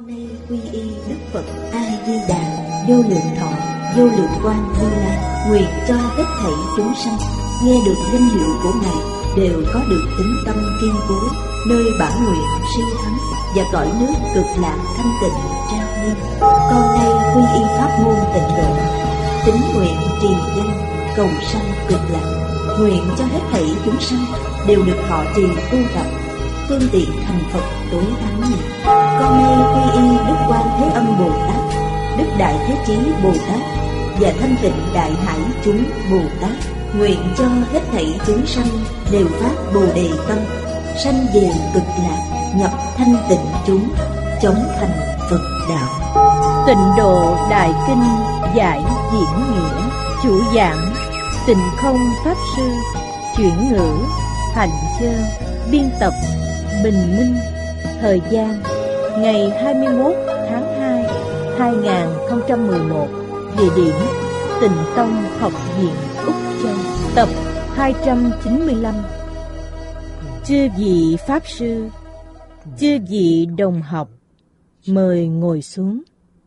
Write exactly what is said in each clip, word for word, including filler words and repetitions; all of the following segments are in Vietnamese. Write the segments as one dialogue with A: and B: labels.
A: Con nay quy y Đức Phật A Di Đà, vô lượng thọ, vô lượng quang Như Lai, nguyện cho hết thảy chúng sanh nghe được danh hiệu của Ngài đều có được tín tâm kiên cố, nơi bản nguyện siêu thắng và cõi nước cực lạc thanh tịnh trang nghiêm. Con nay quy y pháp môn tịnh độ, tín nguyện trì danh cầu sanh cực lạc, nguyện cho hết thảy chúng sanh đều được thọ trì tu tập, phương tiện thành Phật tối thắng này. Con nay quy y Đức Quan Thế Âm Bồ Tát, Đức Đại Thế Chí Bồ Tát và Thanh Tịnh Đại Hải chúng Bồ Tát, nguyện cho hết thảy chúng sanh đều phát Bồ Đề tâm, sanh về cực lạc, nhập thanh tịnh chúng, chống thành Phật đạo.
B: Tịnh Độ Đại Kinh giải diễn nghĩa, chủ giảng Tịnh Không Pháp Sư, chuyển ngữ Hạnh Chơ, biên tập Bình Minh. Thời gian ngày hai mươi mốt tháng hai hai nghìn không trăm mười một. Địa điểm Tịnh Tông Học viện Úc Châu. Tập hai trăm chín mươi lăm. Chư vị Pháp Sư, chư vị đồng học, mời ngồi xuống.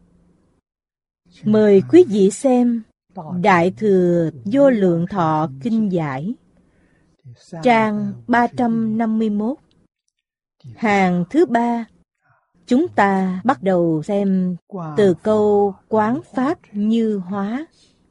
B: Mời quý vị xem Đại Thừa Vô Lượng Thọ Kinh Giải, trang ba trăm năm mươi mốt, hàng thứ ba. Chúng ta bắt đầu xem từ câu quán pháp như hóa.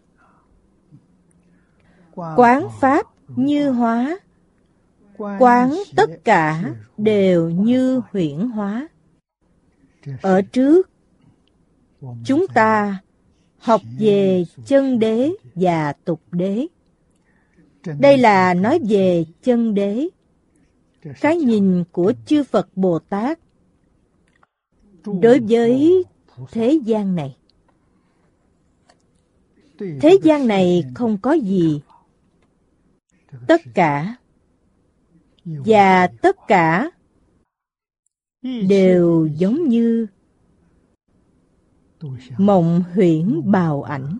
B: Quán pháp như hóa, quán tất cả đều như huyễn hóa. Ở trước, chúng ta học về chân đế và tục đế. Đây là nói về chân đế, cái nhìn của chư Phật Bồ Tát đối với thế gian này. Thế gian này không có gì, tất cả và tất cả đều giống như mộng huyễn bào ảnh.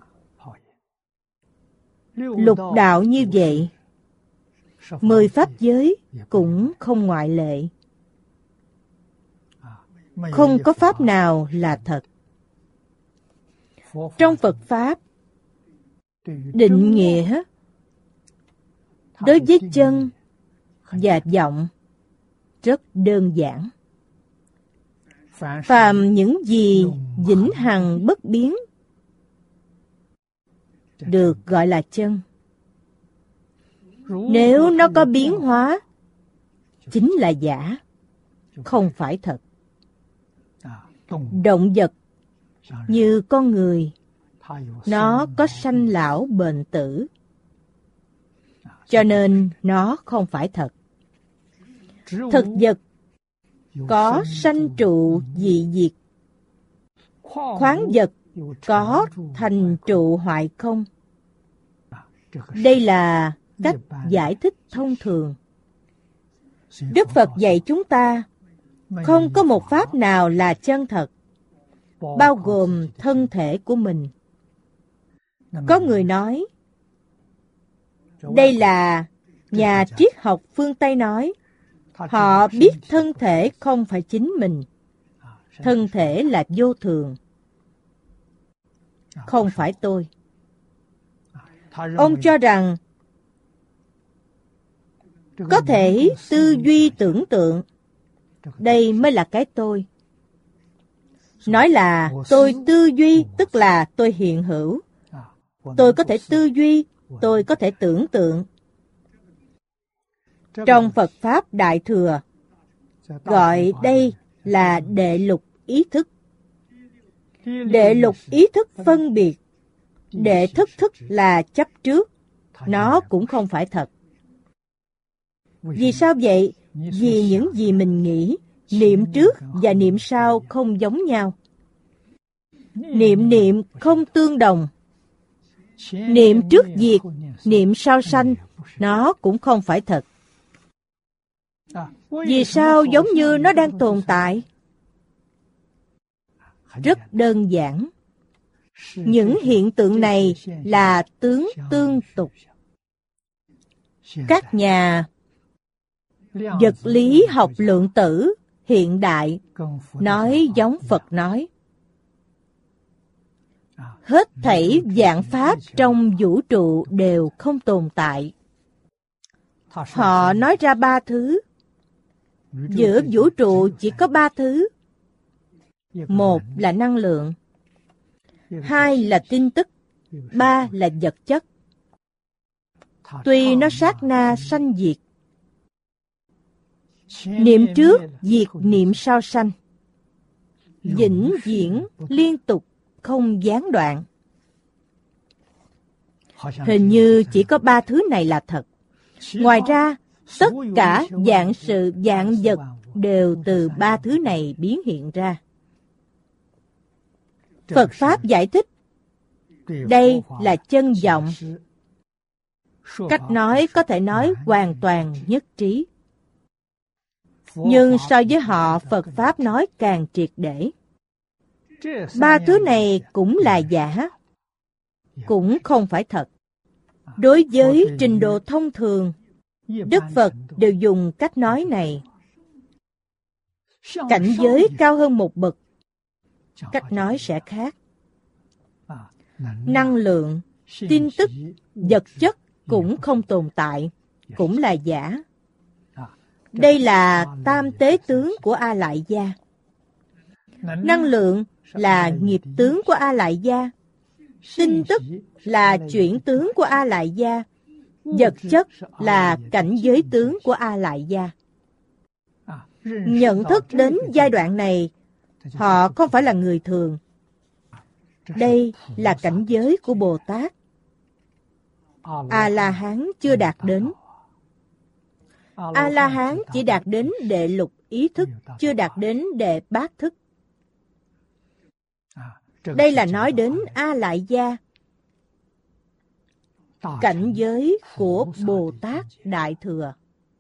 B: Lục đạo như vậy, mười pháp giới cũng không ngoại lệ. Không có pháp nào là thật. Trong Phật Pháp, định nghĩa đối với chân và vọng rất đơn giản. Phàm những gì vĩnh hằng bất biến được gọi là chân. Nếu nó có biến hóa, chính là giả, không phải thật. Động vật như con người, nó có sanh lão bệnh tử, cho nên nó không phải thật. Thực vật có sanh trụ dị diệt, khoáng vật có thành trụ hoại không. Đây là cách giải thích thông thường. Đức Phật dạy chúng ta không có một pháp nào là chân thật, bao gồm thân thể của mình. Có người nói, đây là nhà triết học phương Tây nói, họ biết thân thể không phải chính mình, thân thể là vô thường, không phải tôi. Ông cho rằng có thể tư duy tưởng tượng, đây mới là cái tôi. Nói là tôi tư duy tức là tôi hiện hữu. Tôi có thể tư duy, tôi có thể tưởng tượng. Trong Phật Pháp Đại Thừa, gọi đây là đệ lục ý thức. Đệ lục ý thức phân biệt. Đệ thức thức là chấp trước, nó cũng không phải thật. Vì sao vậy? Vì những gì mình nghĩ, niệm trước và niệm sau không giống nhau. Niệm niệm không tương đồng. Niệm trước diệt, niệm sau sanh, nó cũng không phải thật. Vì sao giống như nó đang tồn tại? Rất đơn giản. Những hiện tượng này là tướng tương tục. Các nhà vật lý học lượng tử hiện đại, nói giống Phật nói. Hết thảy vạn pháp trong vũ trụ đều không tồn tại. Họ nói ra ba thứ. Giữa vũ trụ chỉ có ba thứ. Một là năng lượng, hai là tin tức, ba là vật chất. Tuy nó sát na sanh diệt, niệm trước diệt niệm sau sanh, vĩnh viễn liên tục không gián đoạn. Hình như chỉ có ba thứ này là thật. Ngoài ra, tất cả vạn sự vạn vật đều từ ba thứ này biến hiện ra. Phật Pháp giải thích, đây là chân vọng. Cách nói có thể nói hoàn toàn nhất trí. Nhưng so với họ, Phật Pháp nói càng triệt để. Ba thứ này cũng là giả, cũng không phải thật. Đối với trình độ thông thường, Đức Phật đều dùng cách nói này. Cảnh giới cao hơn một bậc, cách nói sẽ khác. Năng lượng, tin tức, vật chất cũng không tồn tại, cũng là giả. Đây là tam tế tướng của A Lại Gia. Năng lượng là nghiệp tướng của A Lại Gia. Tin tức là chuyển tướng của A Lại Gia. Vật chất là cảnh giới tướng của A Lại Gia. Nhận thức đến giai đoạn này, họ không phải là người thường. Đây là cảnh giới của Bồ Tát. A-la-hán chưa đạt đến. A-la-hán chỉ đạt đến đệ lục ý thức, chưa đạt đến đệ bát thức. Đây là nói đến A Lại Gia, cảnh giới của Bồ Tát Đại Thừa.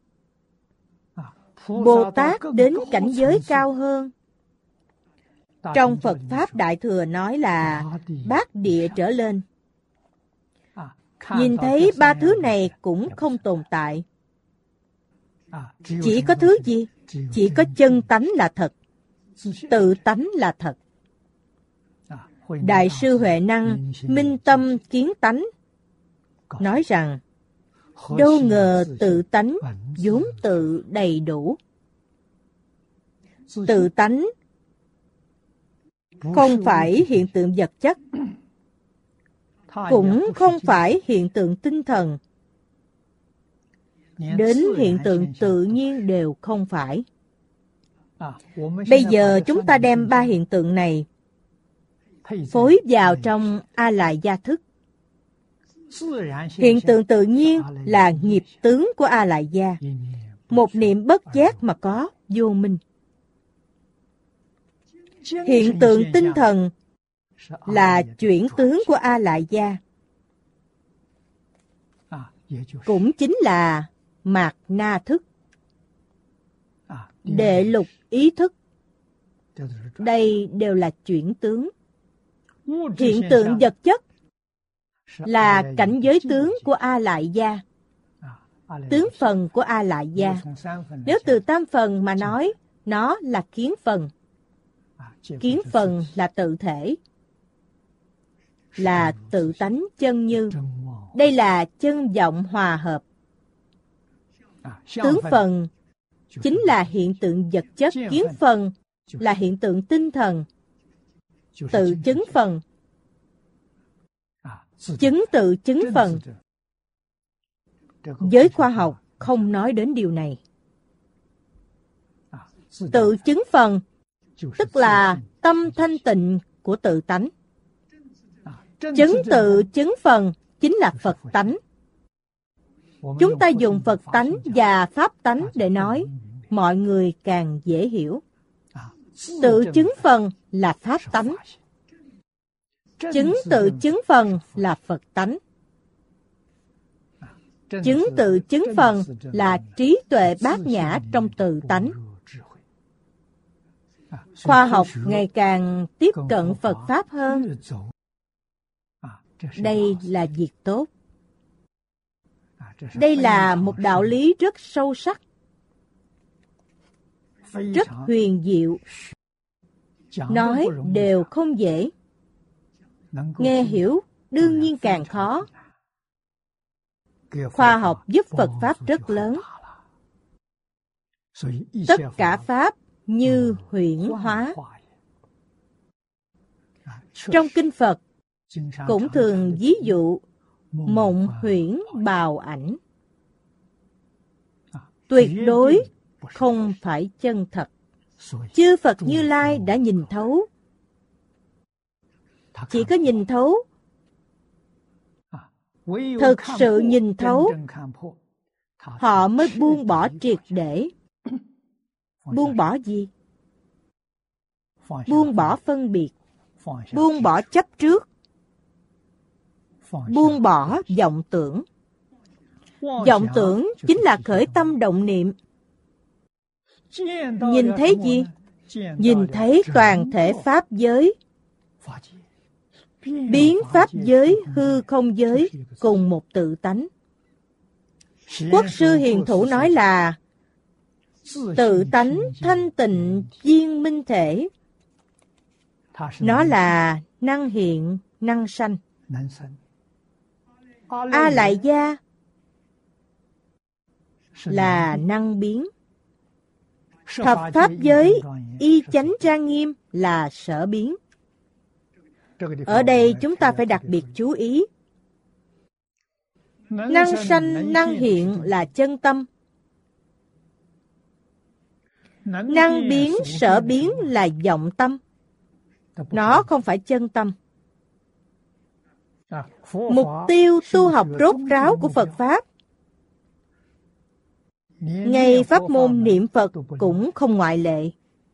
B: Bồ Tát đến cảnh giới cao hơn. Trong Phật Pháp Đại Thừa nói là bát địa trở lên. Nhìn thấy ba thứ này cũng không tồn tại. Chỉ có thứ gì? Chỉ có chân tánh là thật. Tự tánh là thật. Đại sư Huệ Năng minh tâm kiến tánh nói rằng, đâu ngờ tự tánh vốn tự đầy đủ. Tự tánh không phải hiện tượng vật chất, cũng không phải hiện tượng tinh thần, đến hiện tượng tự nhiên đều không phải. Bây giờ chúng ta đem ba hiện tượng này phối vào trong A Lại Gia thức. Hiện tượng tự nhiên là nghiệp tướng của A Lại Gia. Một niệm bất giác mà có, vô minh. Hiện tượng tinh thần là chuyển tướng của A Lại Gia. Cũng chính là mạt na thức. Đệ lục ý thức. Đây đều là chuyển tướng. Hiện tượng vật chất là cảnh giới tướng của A Lại Gia. Tướng phần của A Lại Gia. Nếu từ tam phần mà nói, nó là kiến phần. Kiến phần là tự thể, là tự tánh chân như. Đây là chân vọng hòa hợp. Tướng phần chính là hiện tượng vật chất. Kiến phần là hiện tượng tinh thần. Tự chứng phần, chứng tự chứng phần. Giới khoa học không nói đến điều này. Tự chứng phần tức là tâm thanh tịnh của tự tánh. Chứng tự chứng phần chính là Phật tánh. Chúng ta dùng Phật tánh và Pháp tánh để nói, mọi người càng dễ hiểu. Tự chứng phần là Pháp tánh. Chứng tự chứng phần là Phật tánh. Chứng tự chứng phần là trí tuệ bát nhã trong tự tánh. Khoa học ngày càng tiếp cận Phật Pháp hơn. Đây là việc tốt. Đây là một đạo lý rất sâu sắc. rất huyền diệu, nói đều không dễ, nghe hiểu đương nhiên càng khó. Khoa học giúp Phật Pháp rất lớn. Tất cả Pháp như huyễn hóa. Trong Kinh Phật cũng thường ví dụ mộng huyễn bào ảnh. Tuyệt đối không phải chân thật. Chư Phật Như Lai đã nhìn thấu. Chỉ có nhìn thấu, thực sự nhìn thấu, họ mới buông bỏ triệt để. Buông bỏ gì? Buông bỏ phân biệt, buông bỏ chấp trước, buông bỏ vọng tưởng. Vọng tưởng chính là khởi tâm động niệm. Nhìn thấy gì? Nhìn thấy toàn thể Pháp giới, biến Pháp giới, hư không giới cùng một tự tánh. Quốc sư Hiền Thủ nói là tự tánh thanh tịnh viên minh thể. Nó là năng hiện, năng sanh. A Lại Gia là năng biến. Thập Pháp giới y chánh trang nghiêm là sở biến. Ở đây chúng ta phải đặc biệt chú ý. Năng sanh, năng hiện là chân tâm. Năng biến, sở biến là vọng tâm. Nó không phải chân tâm. Mục tiêu tu học rốt ráo của Phật Pháp, ngay pháp môn niệm Phật cũng không ngoại lệ.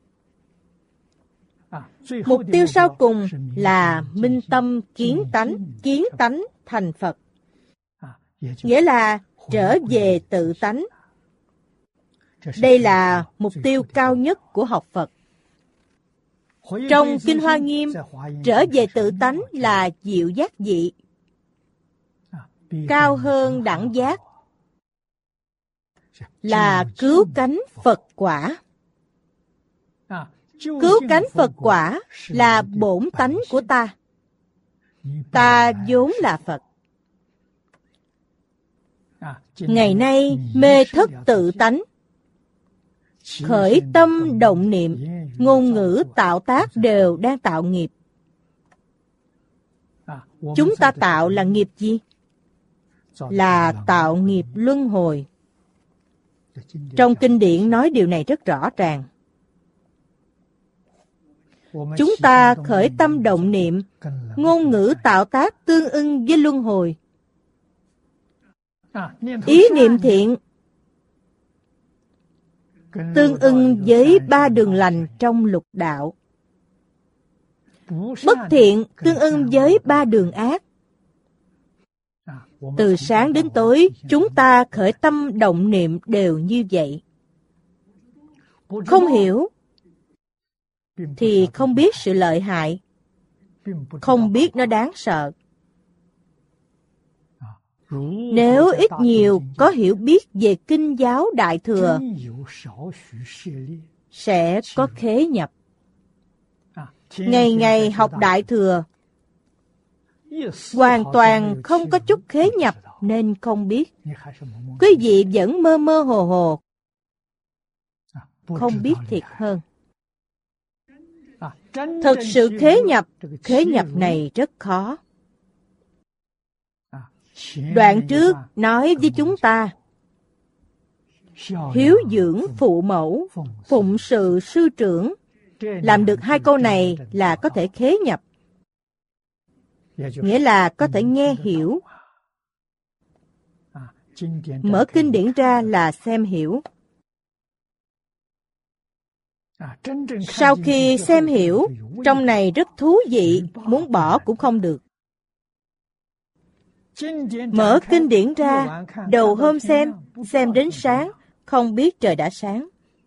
B: Mục tiêu sau cùng là minh tâm kiến tánh, kiến tánh thành Phật. Nghĩa là trở về tự tánh. Đây là mục tiêu cao nhất của học Phật. Trong Kinh Hoa Nghiêm, trở về tự tánh là diệu giác dị, cao hơn đẳng giác, là cứu cánh Phật quả. Cứu cánh Phật quả là bổn tánh của ta. Ta vốn là Phật. Ngày nay mê thất tự tánh, khởi tâm động niệm, ngôn ngữ tạo tác đều đang tạo nghiệp. Chúng ta tạo là nghiệp gì? Là tạo nghiệp luân hồi. Trong kinh điển nói điều này rất rõ ràng. Chúng ta khởi tâm động niệm, ngôn ngữ tạo tác tương ưng với luân hồi. Ý niệm thiện tương ưng với ba đường lành trong lục đạo. Bất thiện tương ưng với ba đường ác. Từ sáng đến tối, chúng ta khởi tâm động niệm đều như vậy. Không hiểu thì không biết sự lợi hại, không biết nó đáng sợ. Nếu ít nhiều có hiểu biết về kinh giáo Đại Thừa, sẽ có khế nhập. Ngày ngày học Đại Thừa, hoàn toàn không có chút khế nhập nên không biết. Quý vị vẫn mơ mơ hồ hồ, không biết thiệt hơn. Thực sự khế nhập, khế nhập này rất khó. Đoạn trước nói với chúng ta, hiếu dưỡng phụ mẫu, phụng sự sư trưởng. Làm được hai câu này là có thể khế nhập. Nghĩa là có thể nghe hiểu. Mở kinh điển ra là xem hiểu. Sau khi xem hiểu, trong này rất thú vị, muốn bỏ cũng không được. Mở kinh điển ra, đầu hôm xem, xem đến sáng, không biết trời đã sáng.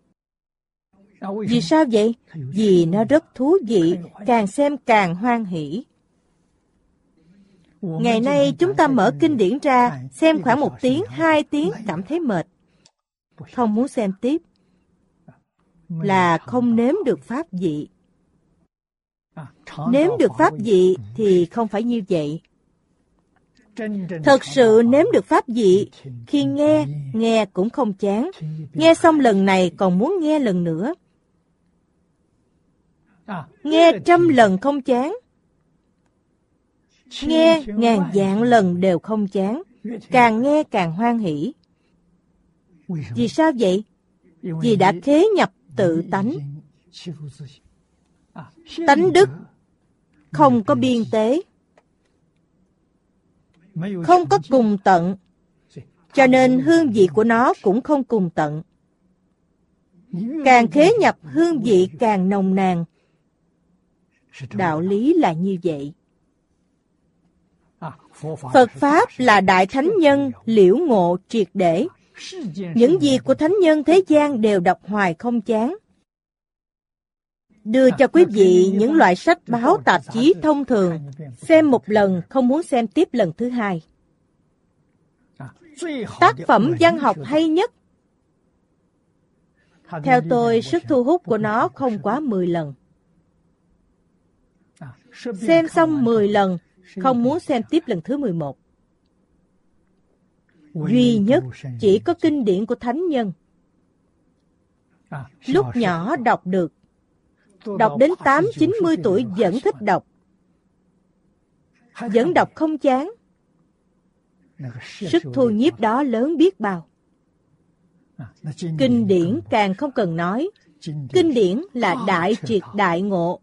B: Vì sao vậy? Vì nó rất thú vị, càng xem càng hoan hỷ. Ngày nay chúng ta mở kinh điển ra, xem khoảng một tiếng, hai tiếng cảm thấy mệt, không muốn xem tiếp. là không nếm được pháp vị. Nếm được pháp vị thì không phải như vậy. Thật sự nếm được pháp vị, khi nghe, nghe cũng không chán. Nghe xong lần này còn muốn nghe lần nữa. Nghe trăm lần không chán. Nghe ngàn vạn lần đều không chán. Càng nghe càng hoan hỷ. Vì sao vậy? Vì đã khế nhập tự tánh. Tánh đức không có biên tế, không có cùng tận, cho nên hương vị của nó cũng không cùng tận. Càng khế nhập hương vị càng nồng nàn. Đạo lý là như vậy. Phật Pháp là đại thánh nhân liễu ngộ triệt để. Những gì của thánh nhân thế gian đều đọc hoài không chán. Đưa cho quý vị những loại sách báo tạp chí thông thường, xem một lần không muốn xem tiếp lần thứ hai. Tác phẩm văn học hay nhất, theo tôi sức thu hút của nó không quá mười lần. Xem xong mười lần, không muốn xem tiếp lần thứ mười một. Duy nhất chỉ có kinh điển của thánh nhân. Lúc nhỏ đọc được, đọc đến tám chín mươi tuổi vẫn thích đọc, vẫn đọc không chán. Sức thu nhiếp đó lớn biết bao. Kinh điển càng không cần nói. Kinh điển là đại triệt đại ngộ,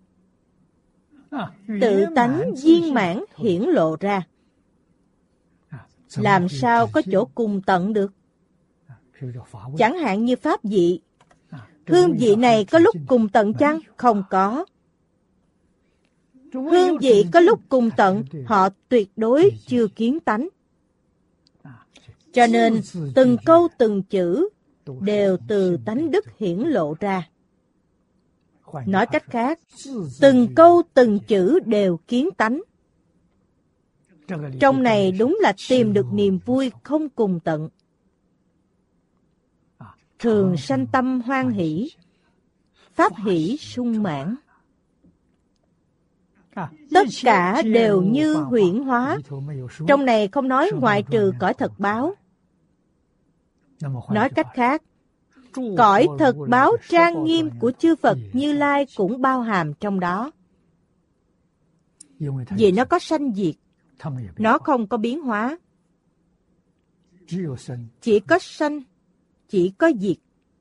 B: tự tánh viên mãn hiển lộ ra. Làm sao có chỗ cùng tận được? Chẳng hạn như pháp vị. Hương vị này có lúc cùng tận chăng? Không có. Hương vị có lúc cùng tận, họ tuyệt đối chưa kiến tánh. Cho nên từng câu từng chữ đều từ tánh đức hiển lộ ra. Nói cách khác, từng câu từng chữ đều kiến tánh. Trong này đúng là tìm được niềm vui không cùng tận. Thường sanh tâm hoan hỷ, pháp hỷ sung mãn. Tất cả đều như huyễn hóa. Trong này không nói ngoại trừ cõi thật báo. Nói cách khác, cõi thật báo trang nghiêm của chư Phật Như Lai cũng bao hàm trong đó. Vì nó có sanh diệt, nó không có biến hóa. Chỉ có sanh, chỉ có diệt.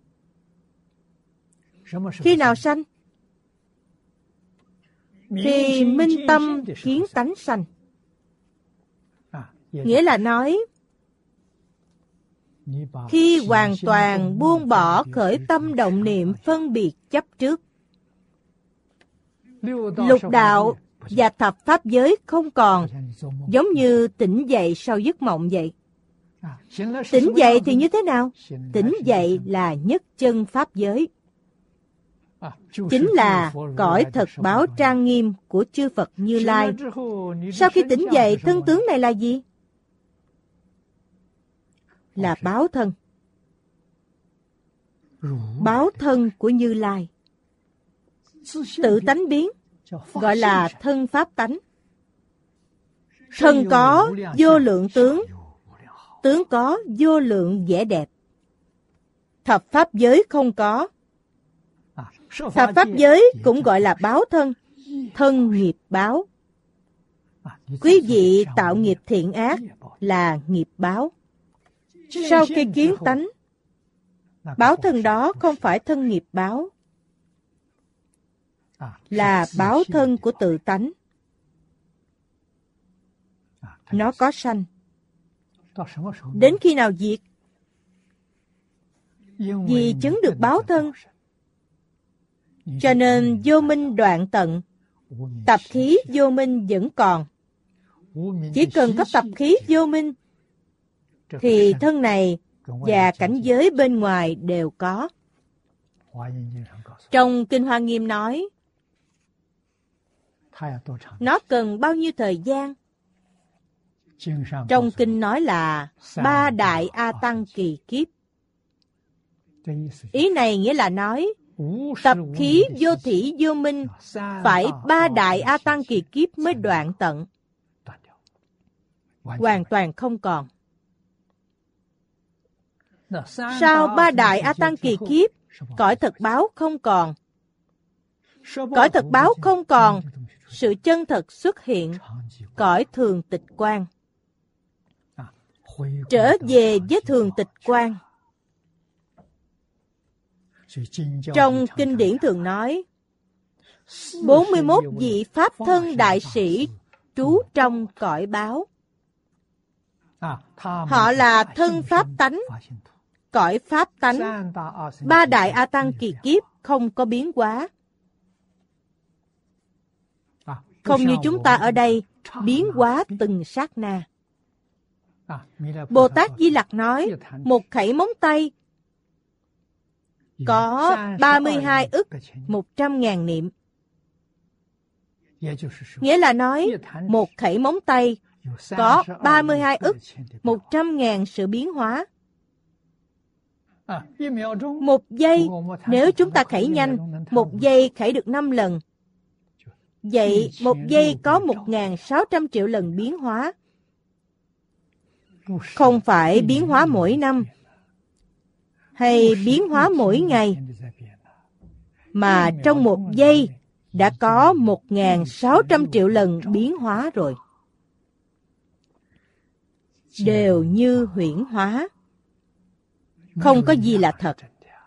B: Khi nào sanh? Khi minh tâm kiến tánh sanh. Nghĩa là nói, khi hoàn toàn buông bỏ khởi tâm động niệm phân biệt chấp trước, lục đạo và thập pháp giới không còn, giống như tỉnh dậy sau giấc mộng vậy. Tỉnh dậy thì như thế nào? Tỉnh dậy là nhất chân pháp giới. Chính là cõi thật báo trang nghiêm của chư Phật Như Lai. Sau khi tỉnh dậy, thân tướng này là gì? Là báo thân. Báo thân của Như Lai. Tự tánh biến, gọi là thân pháp tánh. Thân có vô lượng tướng, tướng có vô lượng vẻ đẹp. Thập pháp giới không có. Thập pháp giới cũng gọi là báo thân, thân nghiệp báo. Quý vị tạo nghiệp thiện ác là nghiệp báo. Sau khi kiến tánh, báo thân đó không phải thân nghiệp báo, là báo thân của tự tánh. Nó có sanh. Đến khi nào diệt? Vì chứng được báo thân, cho nên vô minh đoạn tận, tập khí vô minh vẫn còn. Chỉ cần có tập khí vô minh, thì thân này và cảnh giới bên ngoài đều có. Trong Kinh Hoa Nghiêm nói, nó cần bao nhiêu thời gian? Trong Kinh nói là ba đại A Tăng kỳ kiếp. Ý này nghĩa là nói, Tập khí vô thỉ vô minh phải ba đại A Tăng kỳ kiếp mới đoạn tận, hoàn toàn không còn. Sau ba đại A Tăng kỳ kiếp, cõi thật báo không còn. Cõi thật báo không còn, sự chân thật xuất hiện, cõi thường tịch quang. Trở về với thường tịch quang. Trong kinh điển thường nói, bốn mươi mốt vị Pháp thân đại sĩ trú trong cõi báo. Họ là thân Pháp tánh, cõi Pháp tánh, ba đại A Tăng kỳ kiếp không có biến hóa. Không như chúng ta ở đây, biến hóa từng sát na. Bồ Tát Di Lặc nói, một khẩy móng tay có ba mươi hai ức một trăm ngàn niệm. Nghĩa là nói, một khẩy móng tay có ba mươi hai ức một trăm ngàn sự biến hóa. Một giây, nếu chúng ta khẩy nhanh, một giây khẩy được năm lần. Vậy, một giây có một nghìn sáu trăm triệu lần biến hóa. Không phải biến hóa mỗi năm, hay biến hóa mỗi ngày, mà trong một giây đã có một nghìn sáu trăm triệu lần biến hóa rồi. Đều như huyễn hóa, không có gì là thật.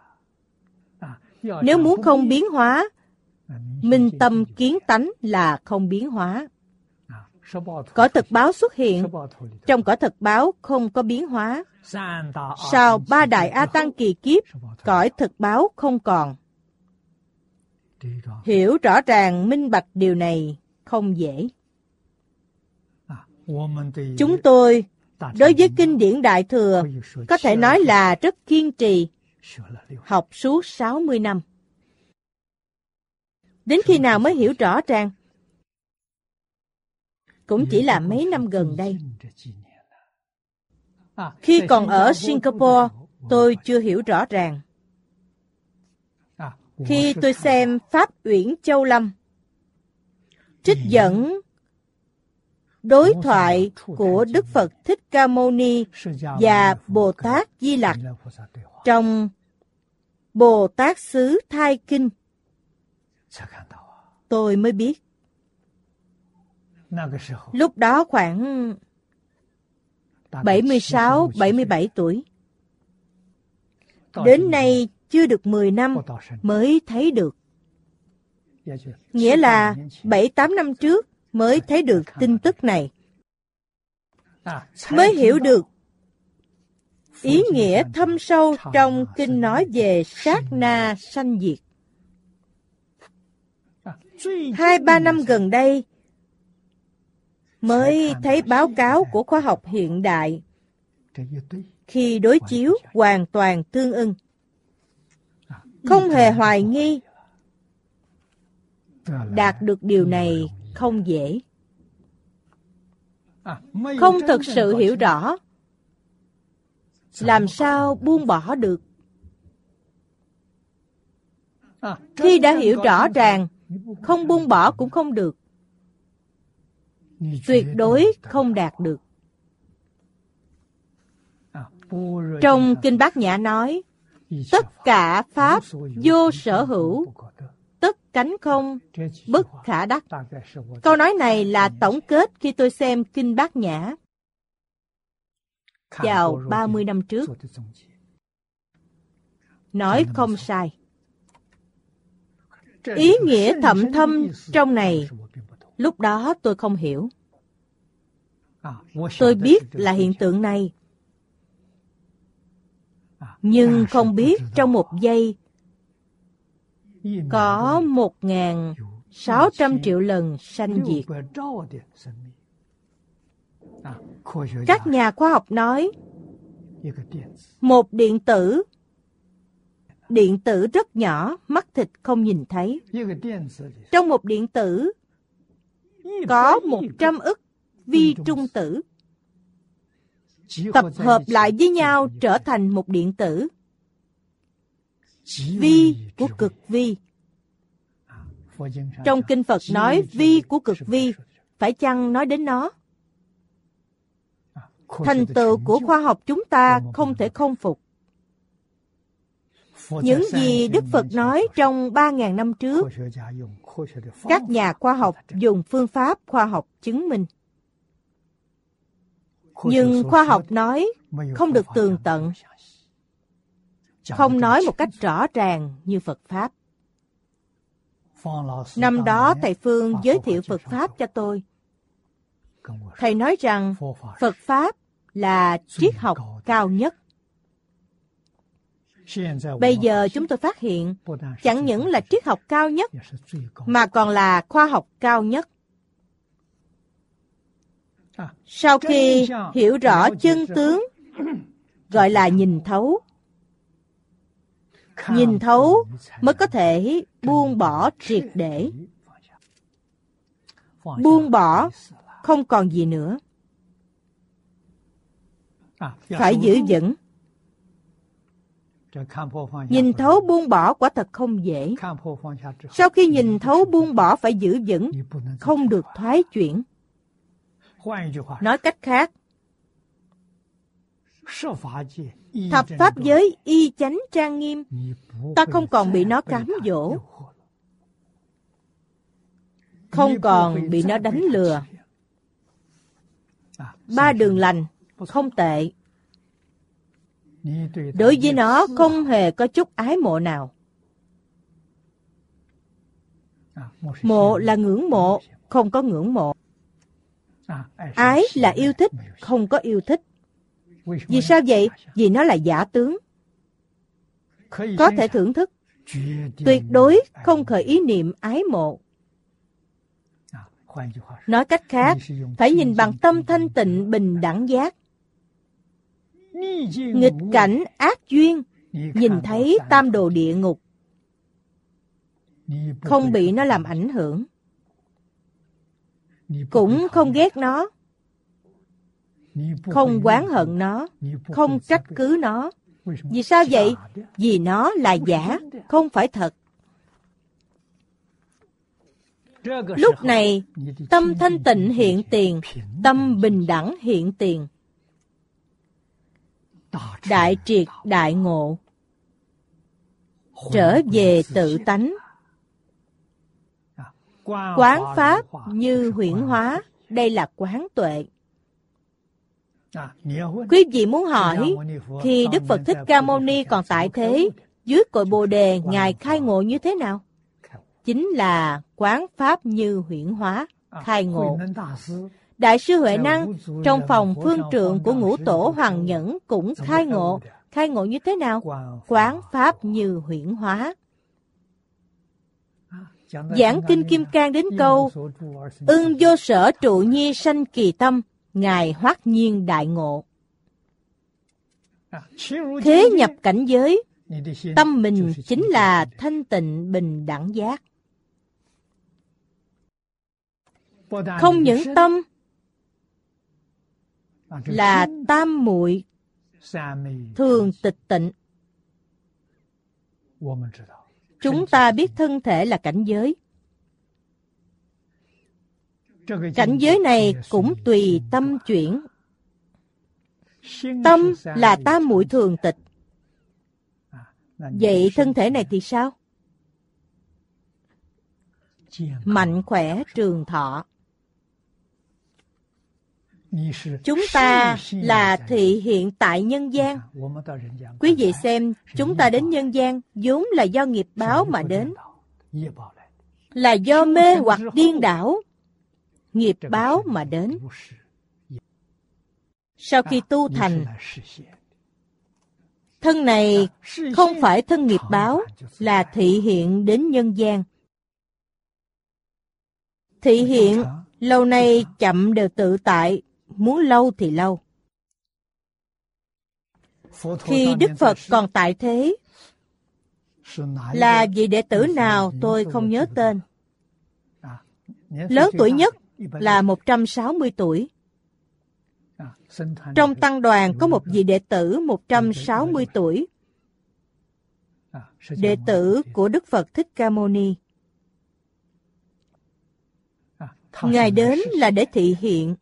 B: Nếu muốn không biến hóa, minh tâm kiến tánh là không biến hóa. Cõi thực báo xuất hiện, trong cõi thực báo không có biến hóa. Sau ba đại A Tăng kỳ kiếp, cõi thực báo không còn. Hiểu rõ ràng minh bạch điều này không dễ. Chúng tôi đối với kinh điển Đại Thừa có thể nói là rất kiên trì, học suốt sáu mươi năm. Đến khi nào mới hiểu rõ ràng? Cũng chỉ là mấy năm gần đây. Khi còn ở Singapore, tôi chưa hiểu rõ ràng. Khi tôi xem Pháp Uyển Châu Lâm, trích dẫn đối thoại của Đức Phật Thích Ca Mâu Ni và Bồ Tát Di Lặc trong Bồ Tát Xứ Thai Kinh, tôi mới biết. Lúc đó khoảng bảy mươi sáu bảy mươi bảy tuổi. Đến nay chưa được mười năm mới thấy được. Nghĩa là bảy tám năm trước mới thấy được tin tức này. Mới hiểu được ý nghĩa thâm sâu trong kinh nói về sát na sanh diệt. Hai ba năm gần đây mới thấy báo cáo của khoa học hiện đại. Khi đối chiếu hoàn toàn tương ưng. Không hề hoài nghi. Đạt được điều này không dễ. Không thực sự hiểu rõ, làm sao buông bỏ được? Khi đã hiểu rõ ràng, không buông bỏ cũng không được. Tuyệt đối không đạt được. Trong Kinh Bát Nhã nói, tất cả Pháp vô sở hữu, tất cánh không, bất khả đắc. Câu nói này là tổng kết khi tôi xem Kinh Bát Nhã vào ba mươi năm trước. Nói không sai. Ý nghĩa thậm thâm trong này, lúc đó tôi không hiểu. Tôi biết là hiện tượng này, nhưng không biết trong một giây có một nghìn sáu trăm triệu lần sanh diệt. Các nhà khoa học nói, một điện tử, điện tử rất nhỏ, mắt thịt không nhìn thấy. Trong một điện tử có một trăm ức vi trung tử, tập hợp lại với nhau trở thành một điện tử. vi của cực vi. Trong kinh Phật nói vi của cực vi, phải chăng nói đến nó? Thành tựu của khoa học chúng ta không thể không phục. Những gì Đức Phật nói trong ba ngàn năm trước, các nhà khoa học dùng phương pháp khoa học chứng minh. Nhưng khoa học nói không được tường tận, không nói một cách rõ ràng như Phật Pháp. Năm đó Thầy Phương giới thiệu Phật Pháp cho tôi. Thầy nói rằng Phật Pháp là triết học cao nhất. Bây giờ chúng tôi phát hiện chẳng những là triết học cao nhất, mà còn là khoa học cao nhất. Sau khi hiểu rõ chân tướng, gọi là nhìn thấu. Nhìn thấu mới có thể buông bỏ triệt để. Buông bỏ không còn gì nữa. Phải giữ vững. Nhìn thấu buông bỏ quả thật không dễ. Sau khi nhìn thấu buông bỏ phải giữ vững, không được thoái chuyển. Nói cách khác, thập pháp giới y chánh trang nghiêm, ta không còn bị nó cám dỗ, không còn bị nó đánh lừa. Ba đường lành không tệ. Đối với nó không hề có chút ái mộ nào. Mộ là ngưỡng mộ, không có ngưỡng mộ. Ái là yêu thích, không có yêu thích. Vì sao vậy? Vì nó là giả tướng. Có thể thưởng thức, tuyệt đối không khởi ý niệm ái mộ. Nói cách khác, phải nhìn bằng tâm thanh tịnh bình đẳng giác. Nghịch cảnh ác duyên, nhìn thấy tam đồ địa ngục, không bị nó làm ảnh hưởng, cũng không ghét nó, không oán hận nó, không trách cứ nó. Vì sao vậy? Vì nó là giả, không phải thật. Lúc này, tâm thanh tịnh hiện tiền, tâm bình đẳng hiện tiền. Đại triệt đại ngộ, trở về tự tánh. Quán pháp như huyễn hóa, đây là quán tuệ. Quý vị muốn hỏi, khi Đức Phật Thích Ca Mâu Ni còn tại thế, dưới cội Bồ Đề, Ngài khai ngộ như thế nào? Chính là quán pháp như huyễn hóa, khai ngộ. Đại sư Huệ Năng trong phòng phương trượng của Ngũ Tổ Hoàng Nhẫn cũng khai ngộ. Khai ngộ như thế nào? Quán pháp như huyễn hóa. Giảng Kinh Kim Cang đến câu ưng vô sở trụ nhi sanh kỳ tâm, Ngài hoát nhiên đại ngộ. Thế nhập cảnh giới, tâm mình chính là thanh tịnh bình đẳng giác. Không những tâm là tam muội thường tịch tịnh. Chúng ta biết thân thể là cảnh giới. Cảnh giới này cũng tùy tâm chuyển. Tâm là tam muội thường tịch. Vậy thân thể này thì sao? Mạnh khỏe trường thọ. Chúng ta là thị hiện tại nhân gian. Quý vị xem, chúng ta đến nhân gian vốn là do nghiệp báo mà đến, là do mê hoặc điên đảo, nghiệp báo mà đến. Sau khi tu thành, thân này không phải thân nghiệp báo, là thị hiện đến nhân gian. Thị hiện lâu nay chậm đều tự tại, muốn lâu thì lâu. Khi Đức Phật còn tại thế, là vị đệ tử nào tôi không nhớ tên. Lớn tuổi nhất là một trăm sáu mươi tuổi. Trong tăng đoàn có một vị đệ tử một trăm sáu mươi tuổi. đệ tử của Đức Phật Thích Ca Mâu Ni. Ngài đến là để thị hiện,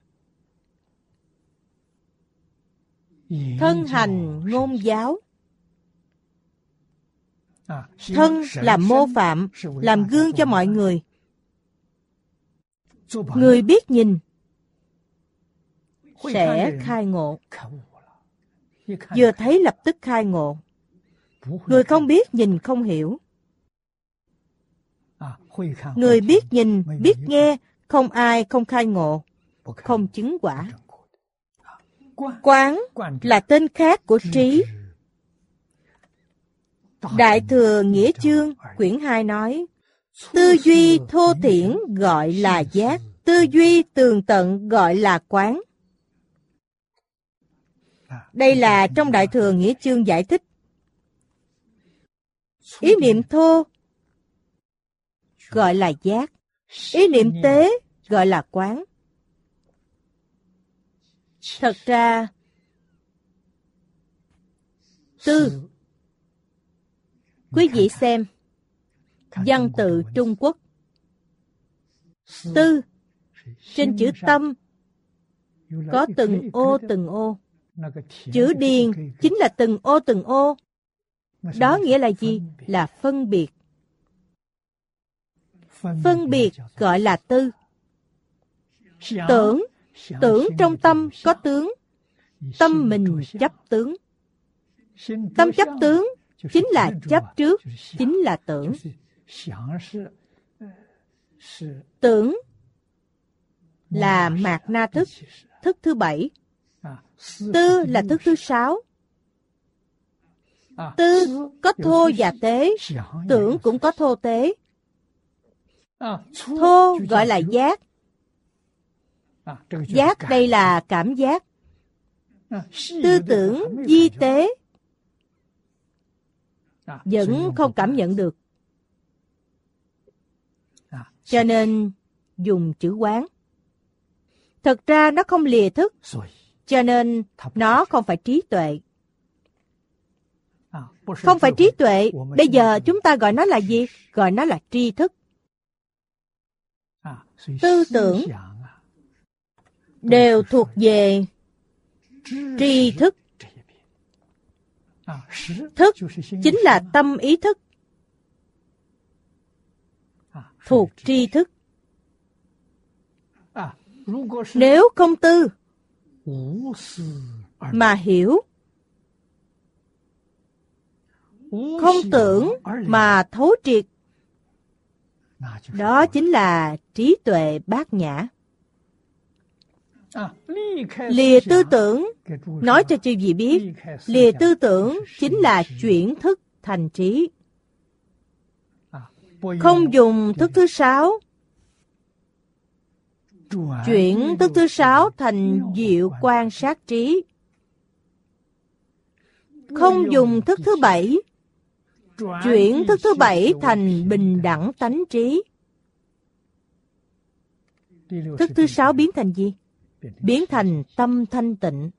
B: thân hành ngôn giáo. Thân làm mô phạm, làm gương cho mọi người. Người biết nhìn sẽ khai ngộ. Vừa thấy lập tức khai ngộ. Người không biết nhìn không hiểu. Người biết nhìn, biết nghe, không ai không khai ngộ, không chứng quả. Quán là tên khác của trí. Đại Thừa Nghĩa Chương quyển hai nói, tư duy thô thiển gọi là giác, tư duy tường tận gọi là quán. Đây là trong Đại Thừa Nghĩa Chương giải thích. Ý niệm thô gọi là giác, ý niệm tế gọi là quán. Thật ra, tư, quý vị xem, văn tự Trung Quốc, tư, trên chữ tâm, có từng ô từng ô. Chữ điền chính là từng ô từng ô. Đó nghĩa là gì? Là phân biệt. Phân biệt gọi là tư. Tưởng, tưởng trong tâm có tướng. Tâm mình chấp tướng. Tâm chấp tướng chính là chấp trước, chính là tưởng. Tưởng là mạt na thức, thức thứ bảy. Tư là thức thứ sáu. Tư có thô và tế, tưởng cũng có thô tế. Thô gọi là giác. Giác đây là cảm giác. Tư tưởng di tế, vẫn không cảm nhận được. Cho nên dùng chữ quán. Thật ra nó không lìa thức, cho nên nó không phải trí tuệ. Không phải trí tuệ, bây giờ chúng ta gọi nó là gì? Gọi nó là tri thức. Tư tưởng đều thuộc về tri thức. Thức chính là tâm ý thức, thuộc tri thức. Nếu không tư mà hiểu, không tưởng mà thấu triệt, đó chính là trí tuệ bát nhã. Lìa tư tưởng, nói cho chư vị biết, lìa tư tưởng chính là chuyển thức thành trí. Không dùng thức thứ sáu, chuyển thức thứ sáu thành diệu quan sát trí. Không dùng thức thứ bảy, chuyển thức thứ bảy thành bình đẳng tánh trí. Thức thứ sáu biến thành gì? Biến thành tâm thanh tịnh.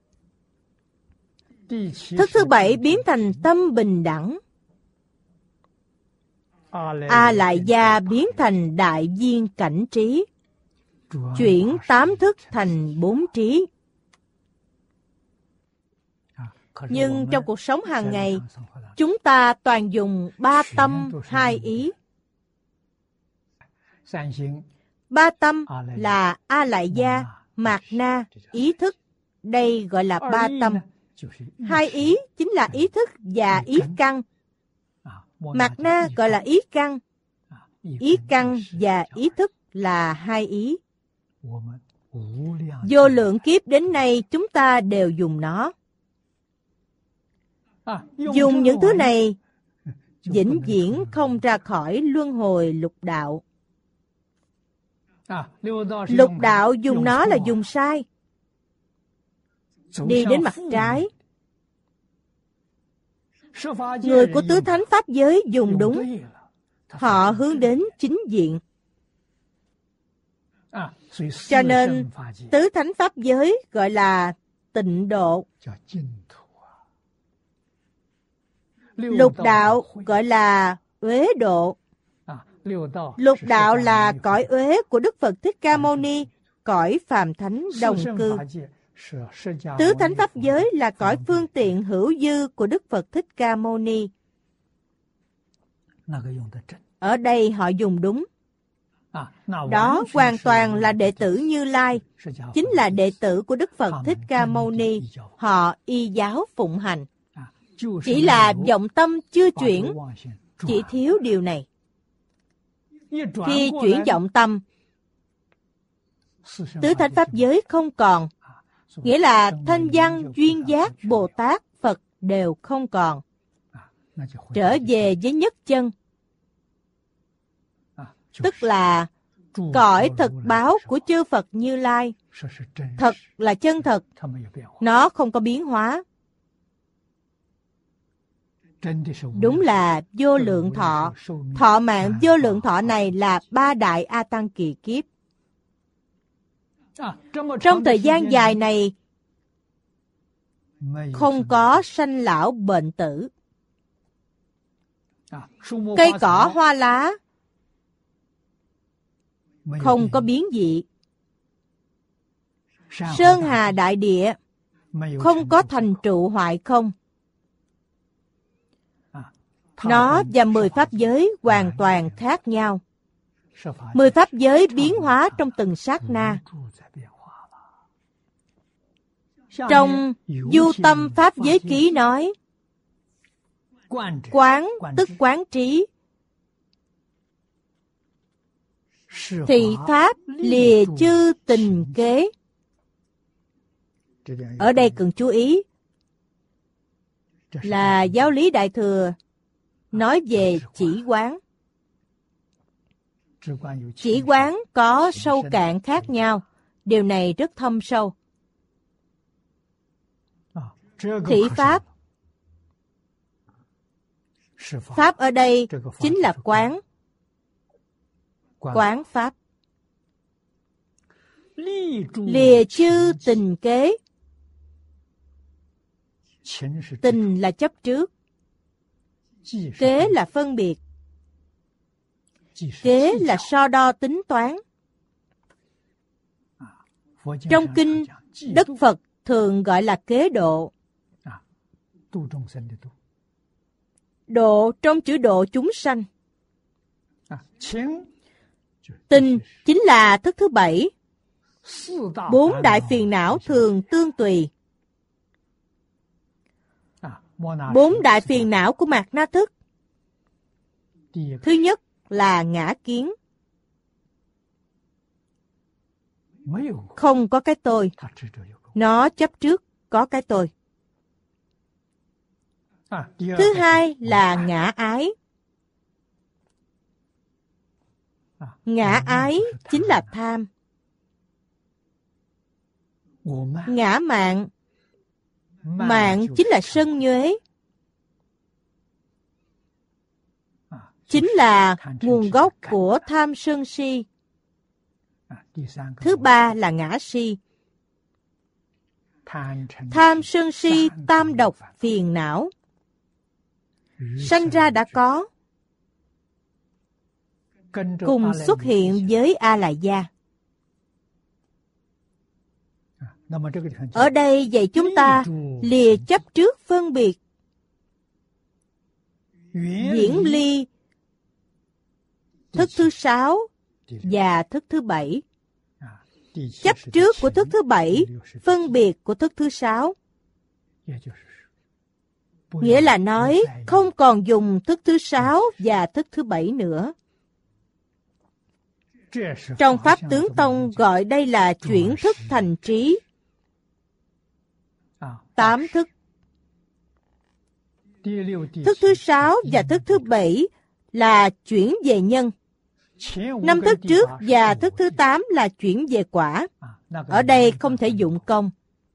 B: Thức thứ bảy biến thành tâm bình đẳng. A Lại Gia biến thành đại viên cảnh trí. Chuyển tám thức thành bốn trí. Nhưng trong cuộc sống hàng ngày, chúng ta toàn dùng ba tâm hai ý. Ba tâm là A Lại Gia, mạt na, ý thức. Đây gọi là ba tâm. Hai ý chính là ý thức và ý căn. Mạt na gọi là ý căn. Ý căn và ý thức là hai ý. Vô lượng kiếp đến nay chúng ta đều dùng nó. Dùng những thứ này, vĩnh viễn không ra khỏi luân hồi lục đạo. Lục đạo dùng nó là dùng sai. Đi đến mặt trái. Người của tứ thánh pháp giới dùng đúng. Họ hướng đến chính diện. Cho nên tứ thánh pháp giới gọi là tịnh độ. Lục đạo gọi là uế độ. Lục đạo là cõi uế của Đức Phật Thích Ca Mâu Ni, cõi phàm thánh đồng cư. Tứ thánh pháp giới là cõi phương tiện hữu dư của Đức Phật Thích Ca Mâu Ni. Ở đây họ dùng đúng. Đó hoàn toàn là đệ tử Như Lai, chính là đệ tử của Đức Phật Thích Ca Mâu Ni. Họ y giáo phụng hành. Chỉ là vọng tâm chưa chuyển, chỉ thiếu điều này. Khi chuyển vọng tâm, tứ thánh pháp giới không còn, nghĩa là thanh văn, duyên giác, Bồ Tát, Phật đều không còn. Trở về với nhất chân, tức là cõi thực báo của chư Phật Như Lai. Thật là chân thật, nó không có biến hóa. Đúng là vô lượng thọ. Thọ mạng vô lượng thọ này là ba đại A Tăng kỳ kiếp. Trong thời gian dài này, không có sanh lão bệnh tử. Cây cỏ hoa lá không có biến dị. Sơn hà đại địa không có thành trụ hoại không. Nó và mười pháp giới hoàn toàn khác nhau. Mười pháp giới biến hóa trong từng sát na. Trong Du Tâm Pháp Giới Ký nói, quán tức quán trí, thị pháp lìa chư tình kế. Ở đây cần chú ý là giáo lý Đại Thừa nói về chỉ quán. Chỉ quán có sâu cạn khác nhau. Điều này rất thâm sâu. Thị pháp, pháp ở đây chính là quán. Quán pháp. Lìa chư tình kế. Tình là chấp trước, kế là phân biệt, kế là so đo tính toán. Trong kinh, Đức Phật thường gọi là kế độ. Độ trong chữ độ chúng sanh. Tình chính là thức thứ bảy. Bốn đại phiền não thường tương tùy. Bốn đại phiền não của mạt na thức. Thứ nhất là ngã kiến. Không có cái tôi. Nó chấp trước có cái tôi. Thứ hai là ngã ái. Ngã ái chính là tham. Ngã mạn. Mạn chính là sân nhuế. Chính là nguồn gốc của tham sân si. Thứ ba là ngã si. Tham sân si tam độc phiền não. Sanh ra đã có. Cùng xuất hiện với A-la-gia. Ở đây dạy chúng ta lìa chấp trước phân biệt, viễn ly thức thứ sáu và thức thứ bảy. Chấp trước của thức thứ bảy, phân biệt của thức thứ sáu. Nghĩa là nói không còn dùng thức thứ sáu và thức thứ bảy nữa. Trong Pháp Tướng Tông gọi đây là chuyển thức thành trí. Tám thức. Thức thứ sáu và thức thứ bảy là chuyển về nhân. Năm thức trước và thức thứ tám là chuyển về quả. Ở đây không thể dụng công.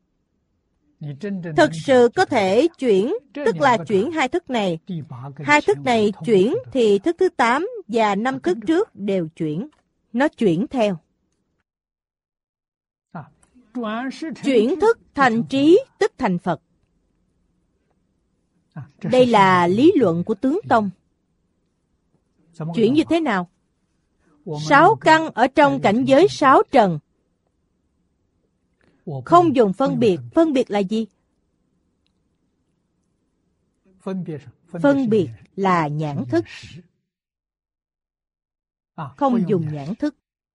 B: Thực sự có thể chuyển, tức là chuyển hai thức này. Hai thức này chuyển thì thức thứ tám và năm thức trước đều chuyển. Nó chuyển theo. Chuyển thức thành trí tức thành Phật. Đây là lý luận của tướng Tông. Chuyển như thế nào? Sáu căn ở trong cảnh giới sáu trần. Không dùng phân biệt. Phân biệt là gì? Phân biệt là nhãn thức. Không dùng nhãn thức.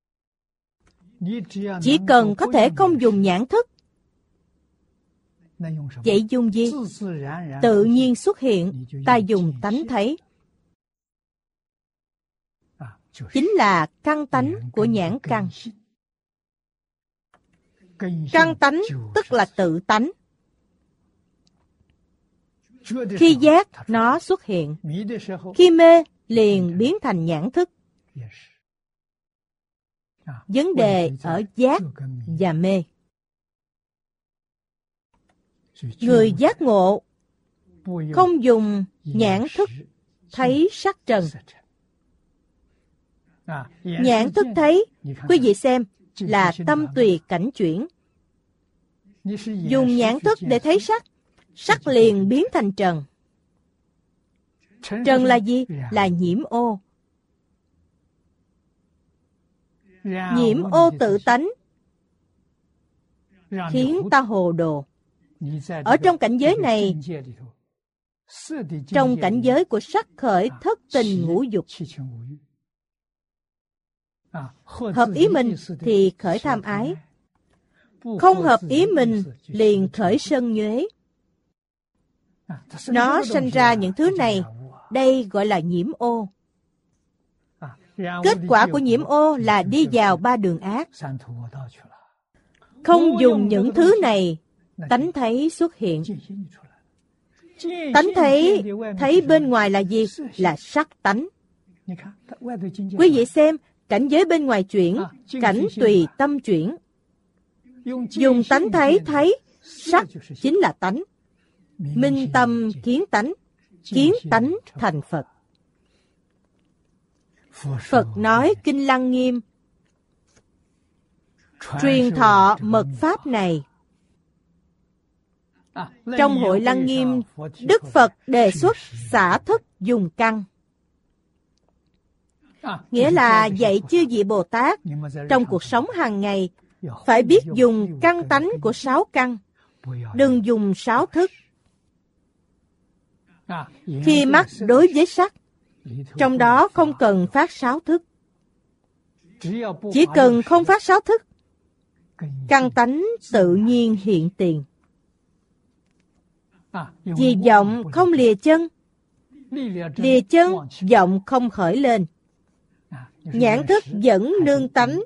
B: Chỉ cần có thể không dùng nhãn thức. Vậy dùng gì? Tự nhiên xuất hiện, ta dùng tánh thấy. Chính là căn tánh của nhãn căn. Căn tánh tức là tự tánh. Khi giác, nó xuất hiện. Khi mê, liền biến thành nhãn thức. Vấn đề ở giác và mê. Người giác ngộ không dùng nhãn thức thấy sắc trần. Nhãn thức thấy, quý vị xem, là tâm tùy cảnh chuyển. Dùng nhãn thức để thấy sắc, sắc liền biến thành trần. Trần là gì? Là nhiễm ô. Nhiễm ô tự tánh, khiến ta hồ đồ. Ở trong cảnh giới này, trong cảnh giới của sắc khởi thất tình ngũ dục, hợp ý mình thì khởi tham ái, không hợp ý mình liền khởi sân nhuế. Nó sanh ra những thứ này, đây gọi là nhiễm ô. Kết quả của nhiễm ô là đi vào ba đường ác. Không dùng những thứ này, tánh thấy xuất hiện. Tánh thấy, thấy bên ngoài là gì? Là sắc tánh. Quý vị xem, cảnh giới bên ngoài chuyển, cảnh tùy tâm chuyển. Dùng tánh thấy thấy, sắc chính là tánh. Minh tâm kiến tánh, kiến tánh thành Phật. Phật nói Kinh Lăng Nghiêm, truyền thọ mật pháp này. Trong hội Lăng Nghiêm, Đức Phật đề xuất xả thức dùng căn. Nghĩa là dạy chư vị Bồ Tát trong cuộc sống hàng ngày phải biết dùng căn tánh của sáu căn, đừng dùng sáu thức. Khi mắt đối với sắc, trong đó không cần phát sáu thức. Chỉ cần không phát sáu thức, căn tánh tự nhiên hiện tiền. Vì vọng không lìa chân, lìa chân vọng không khởi lên. Nhãn thức vẫn nương tánh,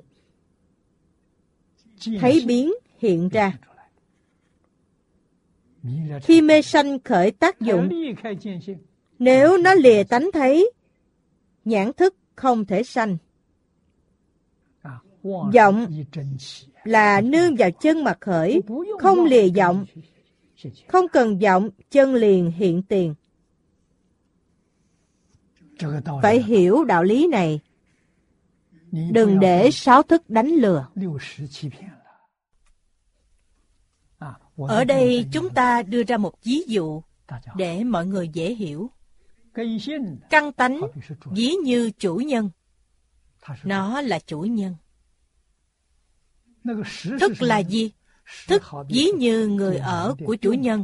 B: thấy biến hiện ra. Khi mê sanh khởi tác dụng, nếu nó lìa tánh thấy, nhãn thức không thể sanh. Vọng là nương vào chân mà khởi, không lìa vọng. Không cần vọng, chân liền hiện tiền. Phải hiểu đạo lý này. Đừng để sáu thức đánh lừa. Ở đây chúng ta đưa ra một ví dụ để mọi người dễ hiểu. Căn tánh ví như chủ nhân. Nó là chủ nhân. Thức là gì? Thức ví như người ở của chủ nhân.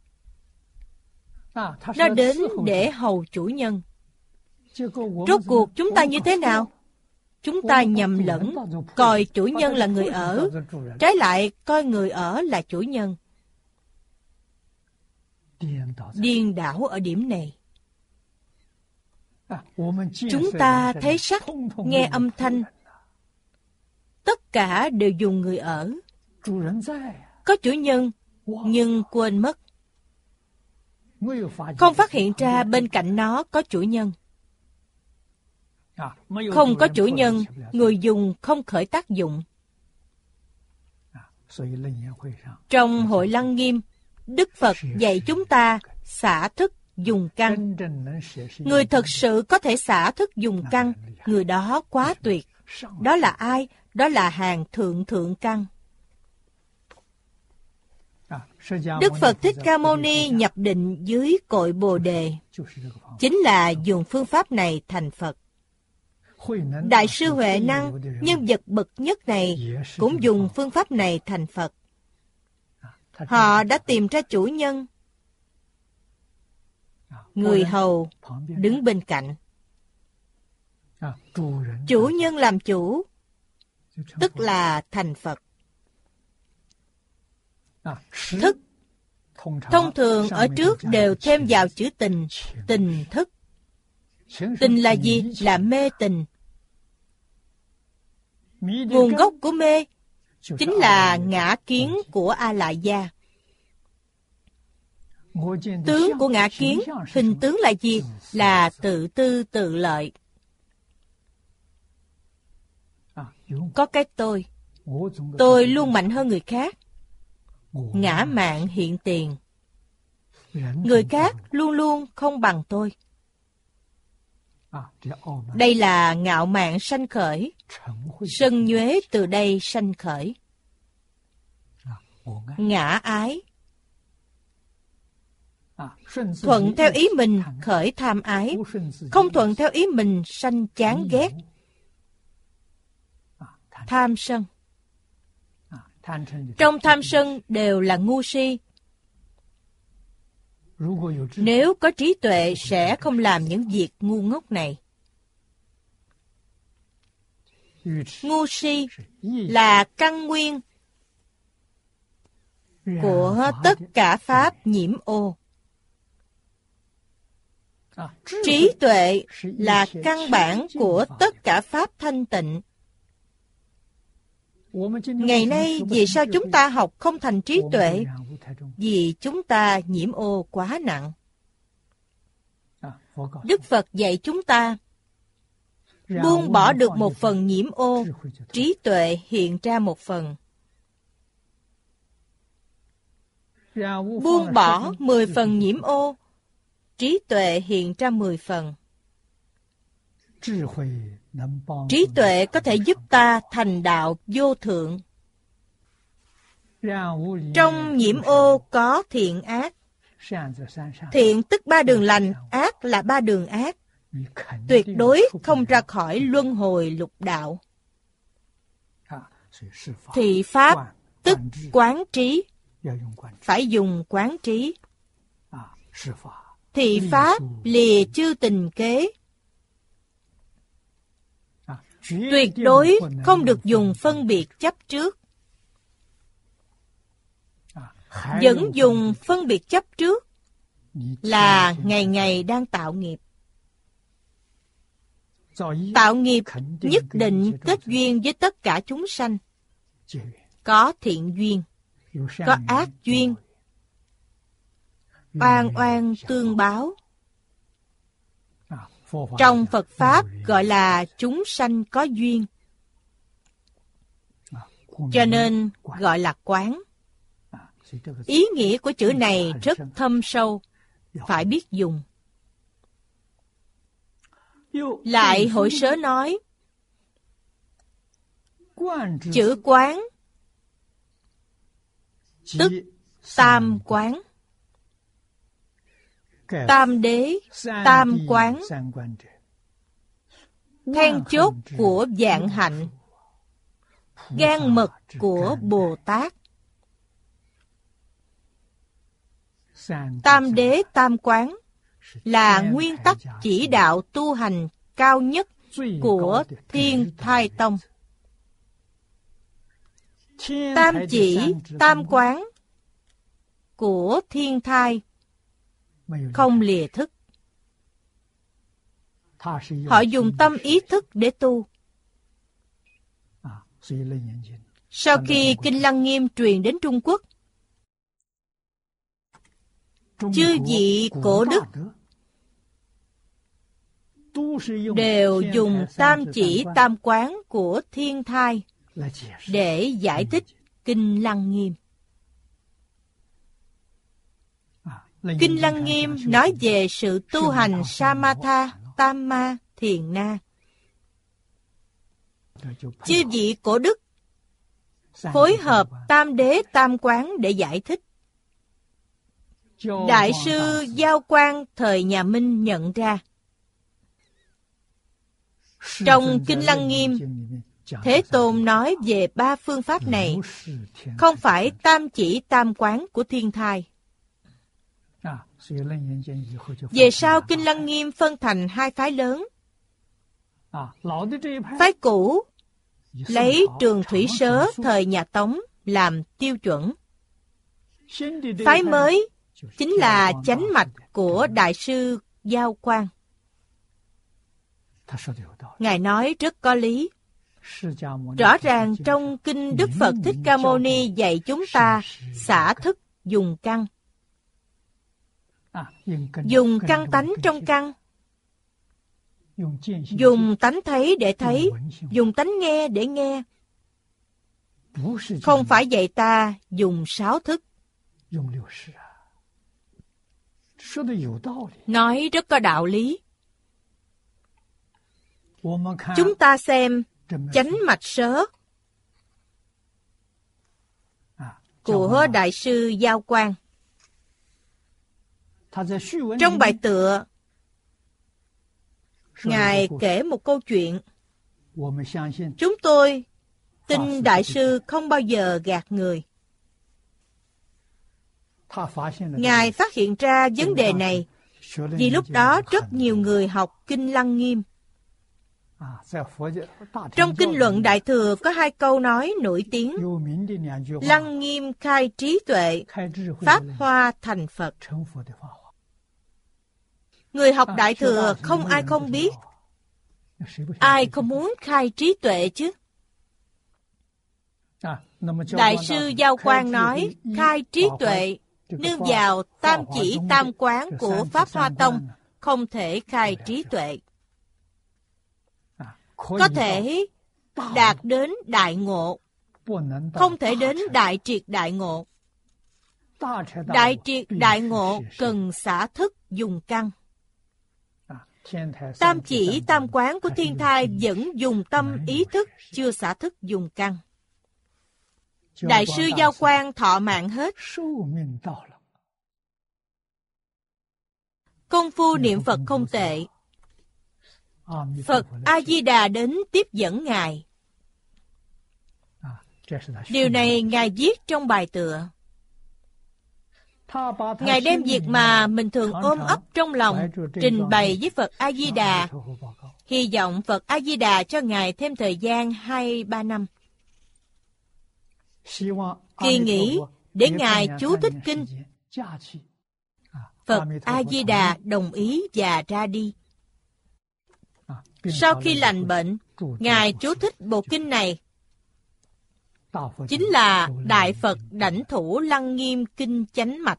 B: Nó đến để hầu chủ nhân. Rốt cuộc chúng ta như thế nào? Chúng ta nhầm lẫn, coi chủ nhân là người ở, trái lại coi người ở là chủ nhân. Điên đảo ở điểm này. Chúng ta thấy sắc, nghe âm thanh, tất cả đều dùng người ở. Có chủ nhân, nhưng quên mất. Không phát hiện ra bên cạnh nó có chủ nhân. Không có chủ nhân, người dùng không khởi tác dụng. Trong hội Lăng Nghiêm, Đức Phật dạy chúng ta xả thức dùng căn. Người thật sự có thể xả thức dùng căn, người đó quá tuyệt. Đó là ai? Đó là hàng thượng thượng căn. Đức Phật Thích Ca Mâu Ni nhập định dưới cội Bồ Đề, chính là dùng phương pháp này thành Phật. Đại sư Huệ Năng, nhân vật bậc nhất này, cũng dùng phương pháp này thành Phật. Họ đã tìm ra chủ nhân, người hầu đứng bên cạnh. Chủ nhân làm chủ, tức là thành Phật. Thức, thông thường ở trước đều thêm vào chữ tình, tình thức. Tình là gì? Là mê tình. Nguồn gốc của mê chính là ngã kiến của A Lại Gia. Tướng của ngã kiến, hình tướng là gì? Là tự tư tự lợi. Có cái tôi. Tôi luôn mạnh hơn người khác. Ngã mạn hiện tiền. Người khác luôn luôn không bằng tôi. Đây là ngạo mạn sanh khởi. Sân nhuế từ đây sanh khởi. Ngã ái. Thuận theo ý mình khởi tham ái. Không thuận theo ý mình sanh chán ghét. Tham sân. Trong tham sân đều là ngu si. Nếu có trí tuệ sẽ không làm những việc ngu ngốc này. Ngu si là căn nguyên của tất cả pháp nhiễm ô. Trí tuệ là căn bản của tất cả pháp thanh tịnh. Ngày nay vì sao chúng ta học không thành trí tuệ? Vì chúng ta nhiễm ô quá nặng. Đức Phật dạy chúng ta buông bỏ được một phần nhiễm ô, trí tuệ hiện ra một phần. Buông bỏ mười phần nhiễm ô, trí tuệ hiện ra mười phần. Trí tuệ có thể giúp ta thành đạo vô thượng. Trong nhiễm ô có thiện ác. Thiện tức ba đường lành, ác là ba đường ác. Tuyệt đối không ra khỏi luân hồi lục đạo. Thị pháp tức quán trí. Phải dùng quán trí. Thị pháp lìa chư tình kế. Tuyệt đối không được dùng phân biệt chấp trước. Vẫn dùng phân biệt chấp trước là ngày ngày đang tạo nghiệp. Tạo nghiệp nhất định kết duyên với tất cả chúng sanh. Có thiện duyên, có ác duyên. Oan oan tương báo. Trong Phật Pháp gọi là chúng sanh có duyên. Cho nên gọi là quán. Ý nghĩa của chữ này rất thâm sâu, phải biết dùng. Lại Hội Sớ nói, chữ quán tức tam quán. Tam đế, tam quán, then chốt của vạn hạnh, gan mật của Bồ Tát. Tam đế tam quán là nguyên tắc chỉ đạo tu hành cao nhất của Thiên Thai Tông. Tam chỉ, tam quán của Thiên Thai không lìa thức. Họ dùng tâm ý thức để tu. Sau khi Kinh Lăng Nghiêm truyền đến Trung Quốc, chư vị cổ đức đều dùng tam chỉ tam quán của Thiên Thai để giải thích Kinh Lăng Nghiêm. Kinh Lăng Nghiêm nói về sự tu hành Samatha, Tam Ma, Thiền Na. Chư vị cổ đức phối hợp tam đế tam quán để giải thích. Đại sư Giao Quang thời nhà Minh nhận ra. Trong Kinh Lăng Nghiêm, Thế Tôn nói về ba phương pháp này không phải tam chỉ tam quán của thiên thai. Về sau Kinh Lăng Nghiêm phân thành hai phái lớn. Phái cũ lấy Trường Thủy Sớ thời nhà Tống làm tiêu chuẩn. Phái mới chính là chánh mạch của Đại sư Giao Quang. Ngài nói rất có lý. Rõ ràng trong Kinh Đức Phật Thích Ca Mâu Ni dạy chúng ta xả thức dùng căn. Dùng căn tánh trong căn. Dùng tánh thấy để thấy. Dùng tánh nghe để nghe. Không phải dạy ta dùng sáu thức. Nói rất có đạo lý. Chúng ta xem chánh mạch sớ của Đại sư Giao Quang. Trong bài tựa, Ngài kể một câu chuyện. Chúng tôi tin Đại sư không bao giờ gạt người. Ngài phát hiện ra vấn đề này vì lúc đó rất nhiều người học Kinh Lăng Nghiêm. Trong Kinh Luận Đại Thừa có hai câu nói nổi tiếng. Lăng Nghiêm khai trí tuệ, Pháp Hoa thành Phật. Người học Đại Thừa không ai không biết. Ai không muốn khai trí tuệ chứ? Đại sư Giao Quang nói, khai trí tuệ nương vào tam chỉ tam quán của Pháp Hoa Tông, không thể khai trí tuệ. Có thể đạt đến đại ngộ, không thể đến đại triệt đại ngộ. Đại triệt đại ngộ cần xả thức dùng căn. Tam chỉ tam quán của thiên thai vẫn dùng tâm ý thức, chưa xả thức dùng căn. Đại sư Giao Quang thọ mạng hết. Công phu niệm Phật không tệ. Phật A-di-đà đến tiếp dẫn Ngài. Điều này Ngài viết trong bài tựa. Ngài đem việc mà mình thường ôm ấp trong lòng trình bày với Phật A-di-đà. Hy vọng Phật A-di-đà cho Ngài thêm thời gian hai ba năm. Kỳ nghỉ để Ngài chú thích kinh. Phật A-di-đà đồng ý và ra đi. Sau khi lành bệnh, Ngài chú thích bộ kinh này. Chính là Đại Phật Đảnh Thủ Lăng Nghiêm Kinh Chánh Mạch.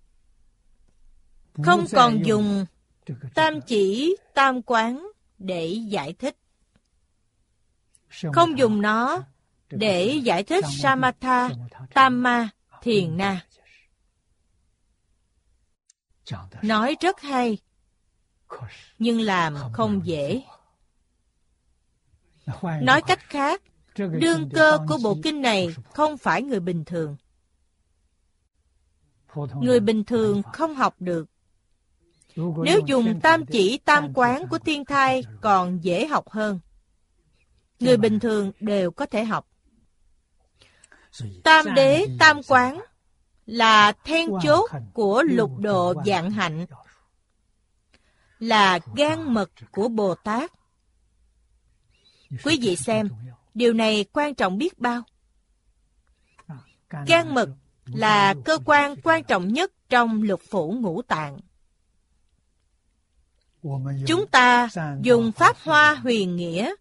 B: Không còn dùng tam chỉ tam quán để giải thích. Không dùng nó để giải thích Samatha, Tamma, Thiền Na. Nói rất hay, nhưng làm không dễ. Nói cách khác, đương cơ của bộ kinh này không phải người bình thường. Người bình thường không học được. Nếu dùng tam chỉ tam quán của thiên thai còn dễ học hơn. Người bình thường đều có thể học. Tam đế tam quán là then chốt của lục độ vạn hạnh, là gan mật của Bồ Tát. Quý vị xem, điều này quan trọng biết bao. Gan mật là cơ quan quan trọng nhất trong lục phủ ngũ tạng. Chúng ta dùng Pháp Hoa huyền nghĩa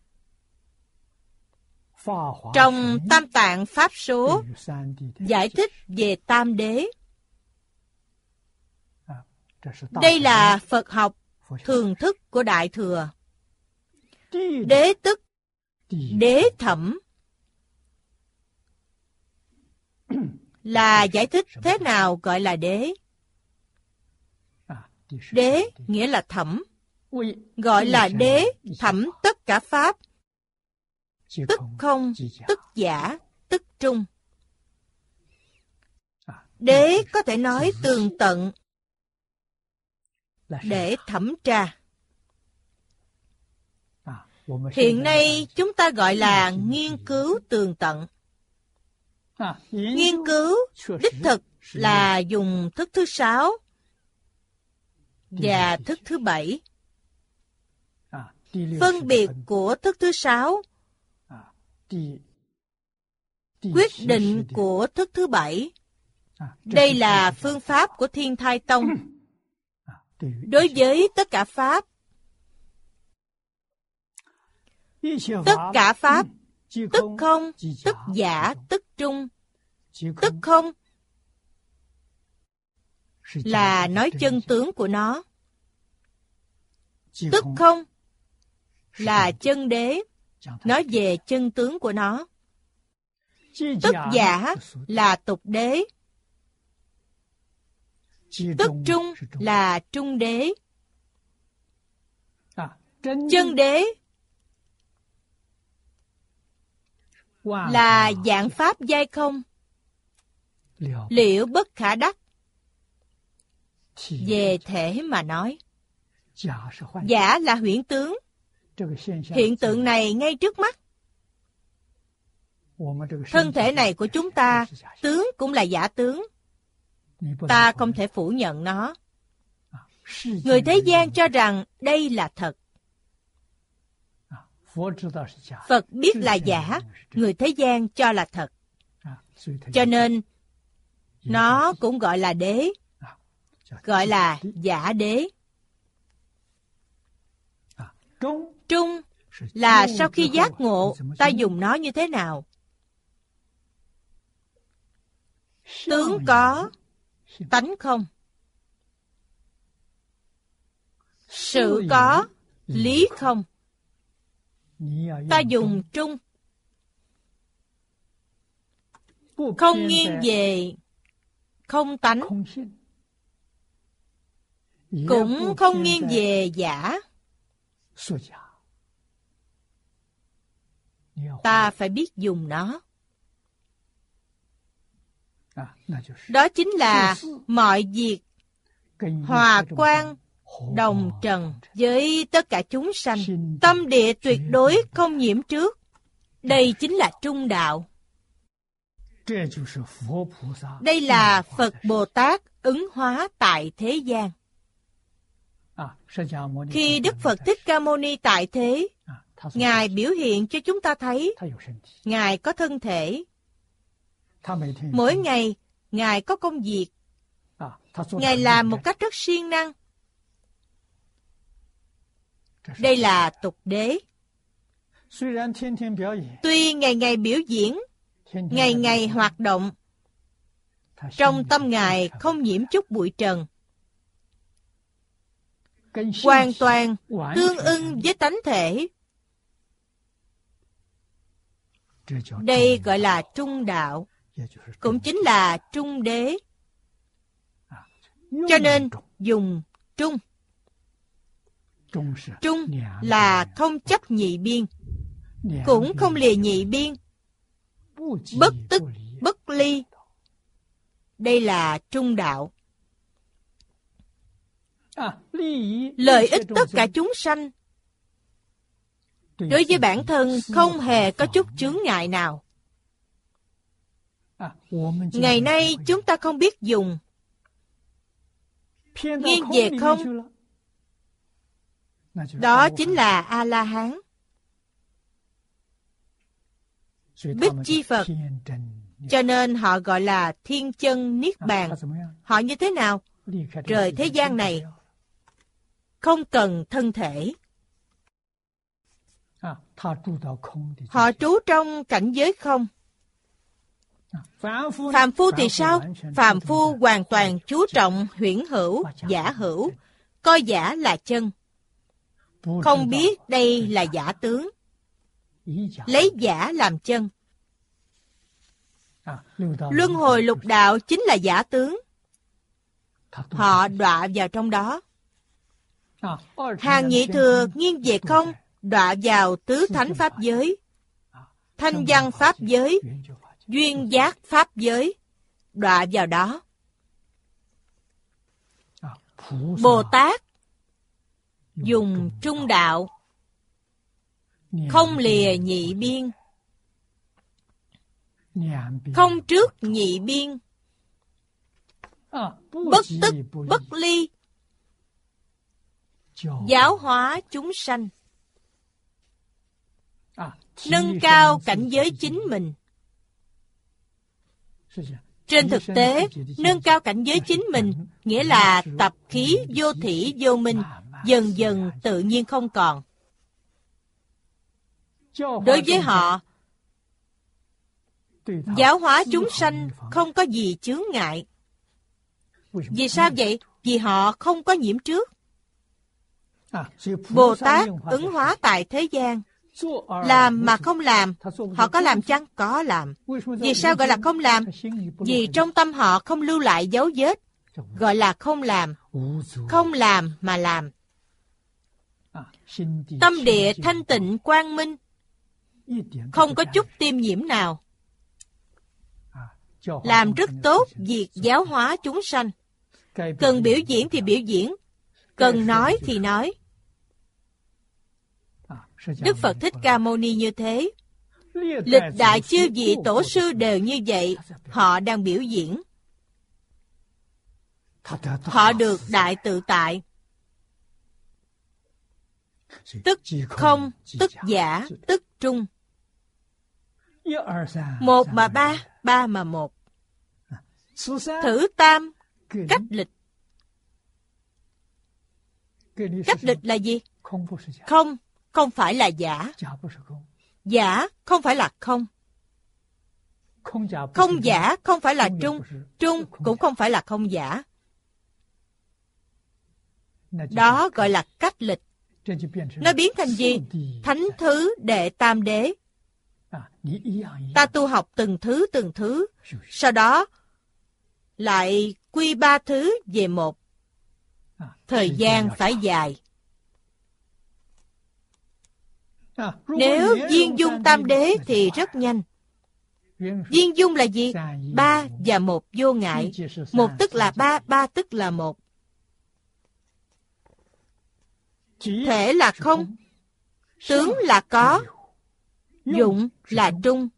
B: trong Tam Tạng Pháp Số giải thích về tam đế. Đây là Phật học thường thức của Đại Thừa. Đế tức, đế thẩm là giải thích thế nào gọi là đế. Đế nghĩa là thẩm, gọi là đế thẩm tất cả pháp, tức không, tức giả, tức trung. Đế có thể nói tường tận, để thẩm tra. Hiện nay chúng ta gọi là nghiên cứu tường tận. Nghiên cứu đích thực là dùng thức thứ sáu và thức thứ bảy. Phân biệt của thức thứ sáu, quyết định của thức thứ bảy. Đây là phương pháp của Thiên Thai Tông. Đối với tất cả pháp, tất cả pháp, tức không, tức giả, tức trung, tức không là nói chân tướng của nó. Tức không là chân đế, nói về chân tướng của nó. Tức giả là tục đế. Tức trung là trung đế. Chân đế là dạng pháp giai không, liệu bất khả đắc. Về thể mà nói, giả là huyễn tướng. Hiện tượng này ngay trước mắt. Thân thể này của chúng ta, tướng cũng là giả tướng. Ta không thể phủ nhận nó. Người thế gian cho rằng đây là thật. Phật biết là giả, người thế gian cho là thật. Cho nên, nó cũng gọi là đế, gọi là giả đế. Trung là sau khi giác ngộ, ta dùng nó như thế nào? Tướng có, tánh không. Sự có, lý không. Ta dùng trung. Không nghiêng về không tánh, cũng không nghiêng về giả. Ta phải biết dùng nó. Đó chính là mọi việc hòa quang đồng trần với tất cả chúng sanh. Tâm địa tuyệt đối không nhiễm trước. Đây chính là trung đạo. Đây là Phật Bồ Tát ứng hóa tại thế gian. Khi Đức Phật Thích Ca Mâu Ni tại thế, Ngài biểu hiện cho chúng ta thấy Ngài có thân thể. Mỗi ngày, Ngài có công việc. Ngài làm một cách rất siêng năng. Đây là tục đế. Tuy ngày ngày biểu diễn, ngày ngày hoạt động, trong tâm Ngài không nhiễm chút bụi trần, hoàn toàn tương ưng với tánh thể. Đây gọi là trung đạo, cũng chính là trung đế. Cho nên dùng trung. Trung là không chấp nhị biên, cũng không lìa nhị biên, bất tức, bất ly. Đây là trung đạo. Lợi ích tất cả chúng sanh. Đối với bản thân không hề có chút chướng ngại nào. Ngày nay chúng ta không biết dùng. Nghiêng về không, đó chính là A-la-hán. Bích Chi Phật. Cho nên họ gọi là thiên chân niết bàn. Họ như thế nào? Rời thế gian này, không cần thân thể. Họ trú trong cảnh giới không. Phàm phu thì sao? Phàm phu hoàn toàn chú trọng huyễn hữu, giả hữu, coi giả là chân. Không biết đây là giả tướng, lấy giả làm chân. Luân hồi lục đạo chính là giả tướng. Họ đọa vào trong đó. Hàng nhị thừa nghiêng về không, đọa vào tứ thánh pháp giới, thanh văn pháp giới, duyên giác pháp giới, đọa vào đó. Bồ Tát dùng trung đạo, không lìa nhị biên, không trước nhị biên, bất tức bất ly, giáo hóa chúng sanh, nâng cao cảnh giới chính mình. Trên thực tế, nâng cao cảnh giới chính mình nghĩa là tập khí vô thỉ vô minh, dần dần tự nhiên không còn. Đối với họ, giáo hóa chúng sanh không có gì chướng ngại. Vì sao vậy? Vì họ không có nhiễm trước. Bồ Tát ứng hóa tại thế gian, làm mà không làm. Họ có làm chăng? Có làm. Vì sao gọi là không làm? Vì trong tâm họ không lưu lại dấu vết, gọi là không làm. Không làm mà làm. Tâm địa thanh tịnh quang minh, không có chút tiêm nhiễm nào. Làm rất tốt việc giáo hóa chúng sanh. Cần biểu diễn thì biểu diễn, cần nói thì nói. Đức Phật Thích Ca Mâu Ni như thế. Lịch đại chư vị tổ sư đều như vậy. Họ đang biểu diễn. Họ được đại tự tại. Tức không, tức giả, tức trung. Một mà ba, ba mà một. Thử tam, cách lịch. Cách lịch là gì? Không, không phải là giả. Giả không phải là không. Không giả không phải là trung. Trung cũng không phải là không giả. Đó gọi là cách lịch. Nó biến thành gì? Thánh thứ đệ tam đế. Ta tu học từng thứ từng thứ, sau đó lại quy ba thứ về một. Thời gian phải dài. Nếu viên dung tam đế thì rất nhanh. Viên dung là gì? Ba và một vô ngại. Một tức là ba, ba tức là một. Thể là không, tướng là có, dụng là trung.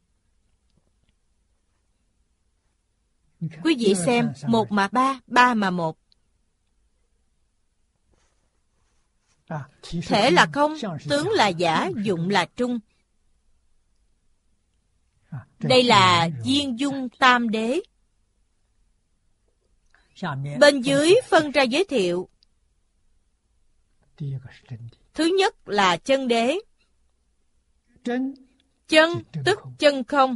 B: Quý vị xem, một mà ba, ba mà một. Thể là không, tướng là giả, dụng là trung. Đây là viên dung tam đế. Bên dưới phân ra giới thiệu. Thứ nhất là chân đế. Chân tức chân không.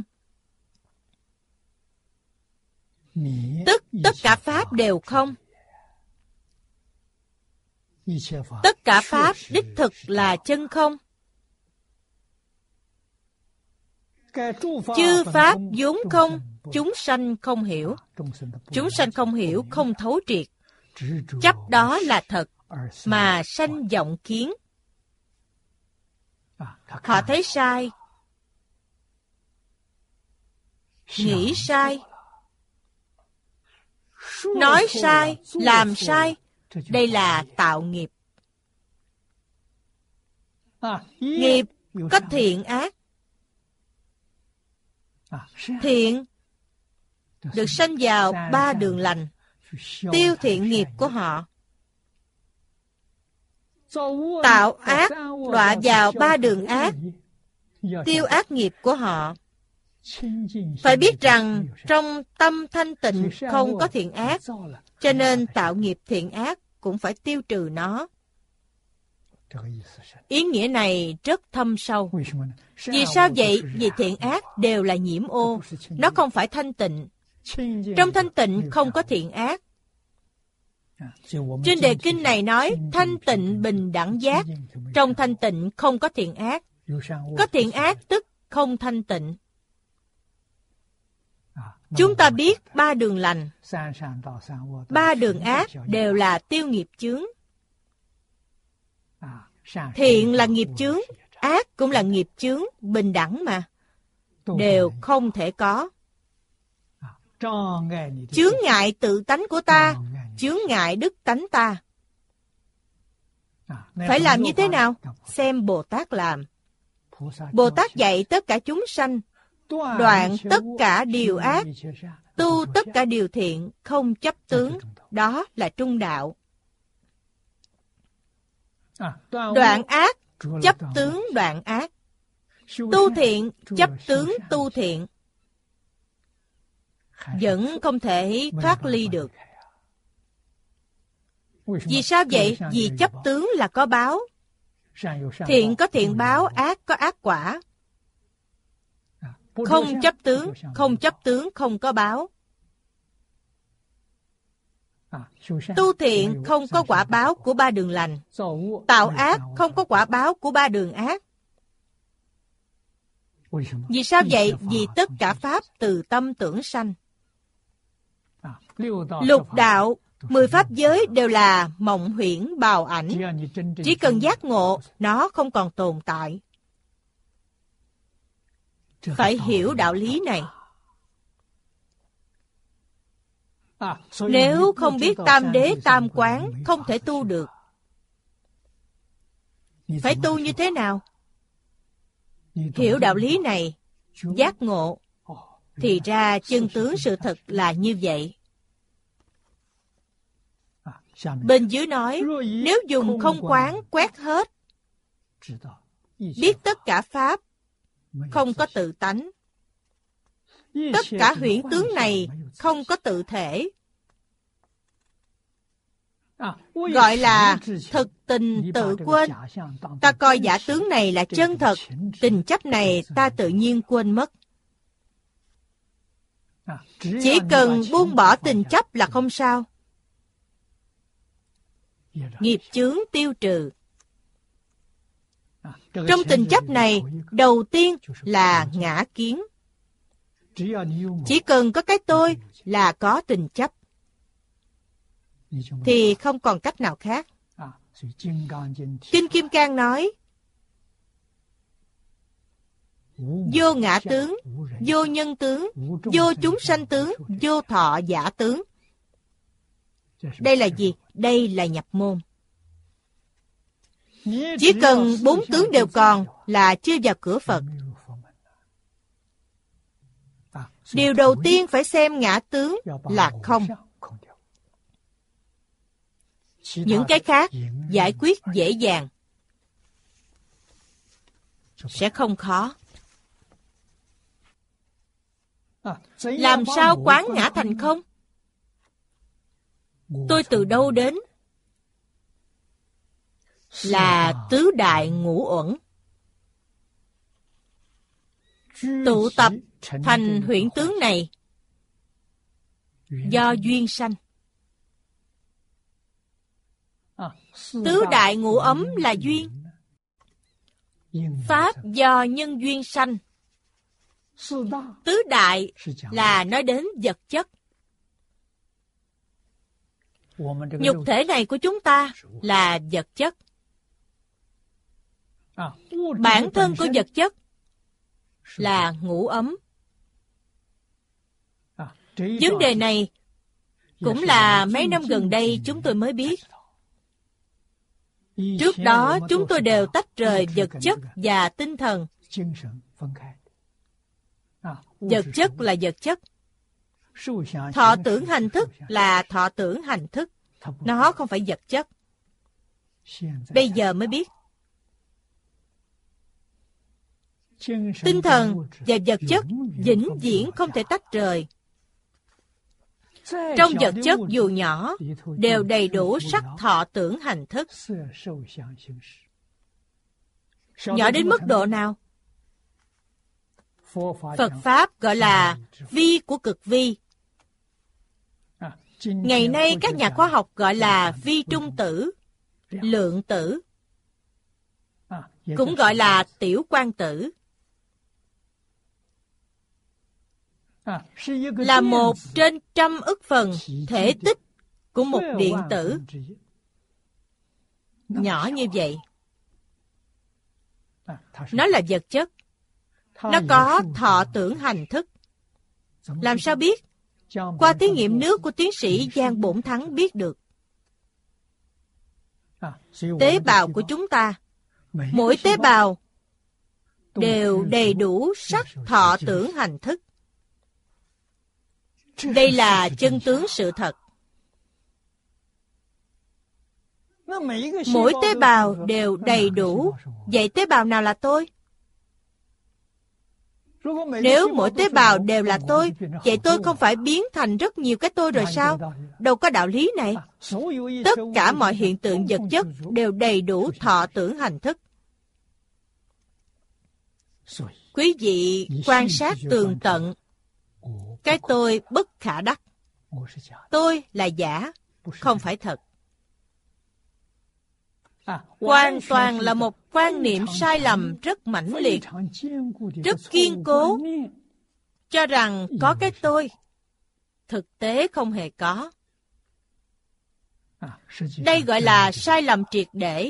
B: Tức tất cả pháp đều không. Tất cả pháp đích thực là chân không. Chư pháp vốn không, chúng sanh không hiểu. Chúng sanh không hiểu, không thấu triệt. Chấp đó là thật, mà sanh vọng kiến. Họ thấy sai, nghĩ sai, nói sai, làm sai. Đây là tạo nghiệp. Nghiệp có thiện ác. Thiện được sanh vào ba đường lành, tiêu thiện nghiệp của họ. Tạo ác đọa vào ba đường ác, tiêu ác nghiệp của họ. Phải biết rằng trong tâm thanh tịnh không có thiện ác, cho nên tạo nghiệp thiện ác cũng phải tiêu trừ nó. Ý nghĩa này rất thâm sâu. Vì sao vậy? Vì thiện ác đều là nhiễm ô, nó không phải thanh tịnh. Trong thanh tịnh không có thiện ác. Trên đề kinh này nói thanh tịnh bình đẳng giác. Trong thanh tịnh không có thiện ác. Có thiện ác tức không thanh tịnh. Chúng ta biết ba đường lành, ba đường ác đều là tiêu nghiệp chướng. Thiện là nghiệp chướng, ác cũng là nghiệp chướng, bình đẳng mà. Đều không thể có. Chướng ngại tự tánh của ta, chướng ngại đức tánh ta. Phải làm như thế nào? Xem Bồ Tát làm. Bồ Tát dạy tất cả chúng sanh, đoạn tất cả điều ác, tu tất cả điều thiện, không chấp tướng. Đó là trung đạo. Đoạn ác, chấp tướng đoạn ác. Tu thiện, chấp tướng tu thiện. Vẫn không thể thoát ly được. Vì sao vậy? Vì chấp tướng là có báo. Thiện có thiện báo, ác có ác quả. Không chấp tướng, không chấp tướng không có báo. Tu thiện không có quả báo của ba đường lành. Tạo ác không có quả báo của ba đường ác. Vì sao vậy? Vì tất cả pháp từ tâm tưởng sanh. Lục đạo, mười pháp giới đều là mộng huyễn bào ảnh. Chỉ cần giác ngộ, nó không còn tồn tại. Phải hiểu đạo lý này. Nếu không biết tam đế tam quán, không thể tu được. Phải tu như thế nào? Hiểu đạo lý này, giác ngộ, thì ra chân tướng sự thật là như vậy. Bên dưới nói, nếu dùng không quán quét hết, biết tất cả pháp, không có tự tánh. Tất cả huyễn tướng này không có tự thể. Gọi là thực tình tự quên. Ta coi giả tướng này là chân thật, tình chấp này ta tự nhiên quên mất. Chỉ cần buông bỏ tình chấp là không sao. Nghiệp chướng tiêu trừ. Trong tình chấp này, đầu tiên là ngã kiến. Chỉ cần có cái tôi là có tình chấp, thì không còn cách nào khác. Kinh Kim Cang nói, vô ngã tướng, vô nhân tướng, vô chúng sanh tướng, vô thọ giả tướng. Đây là gì? Đây là nhập môn. Chỉ cần bốn tướng đều còn là chưa vào cửa Phật. Điều đầu tiên phải xem ngã tướng là không. Những cái khác giải quyết dễ dàng, sẽ không khó. Làm sao quán ngã thành không? Tôi từ đâu đến? Là tứ đại ngũ uẩn tụ tập thành huyễn tướng này do duyên sanh. Tứ đại ngũ ấm là duyên. Pháp do nhân duyên sanh. Tứ đại là nói đến vật chất. Nhục thể này của chúng ta là vật chất. Bản thân của vật chất là ngũ ấm. Vấn đề này cũng là mấy năm gần đây chúng tôi mới biết. Trước đó chúng tôi đều tách rời vật chất và tinh thần. Vật chất là vật chất. Thọ tưởng hành thức là thọ tưởng hành thức. Nó không phải vật chất. Bây giờ mới biết. Tinh thần và vật chất vĩnh viễn không thể tách rời. Trong vật chất dù nhỏ, đều đầy đủ sắc thọ tưởng hành thức. Nhỏ đến mức độ nào? Phật Pháp gọi là vi của cực vi. Ngày nay các nhà khoa học gọi là vi trung tử, lượng tử, cũng gọi là tiểu quang tử. Là một trên trăm ức phần thể tích của một điện tử. Nhỏ như vậy. Nó là vật chất. Nó có thọ tưởng hành thức. Làm sao biết? Qua thí nghiệm nước của tiến sĩ Giang Bổn Thắng biết được. Tế bào của chúng ta, mỗi tế bào đều đầy đủ sắc, thọ, tưởng, hành, thức. Đây là chân tướng sự thật. Mỗi tế bào đều đầy đủ. Vậy tế bào nào là tôi? Nếu mỗi tế bào đều là tôi, vậy tôi không phải biến thành rất nhiều cái tôi rồi sao? Đâu có đạo lý này. Tất cả mọi hiện tượng vật chất đều đầy đủ thọ, tưởng, hành, thức. Quý vị quan sát tường tận, cái tôi bất khả đắc. Tôi là giả, không phải thật. Hoàn toàn là một quan niệm sai lầm rất mãnh liệt, rất kiên cố, cho rằng có cái tôi. Thực tế không hề có. Đây gọi là sai lầm triệt để,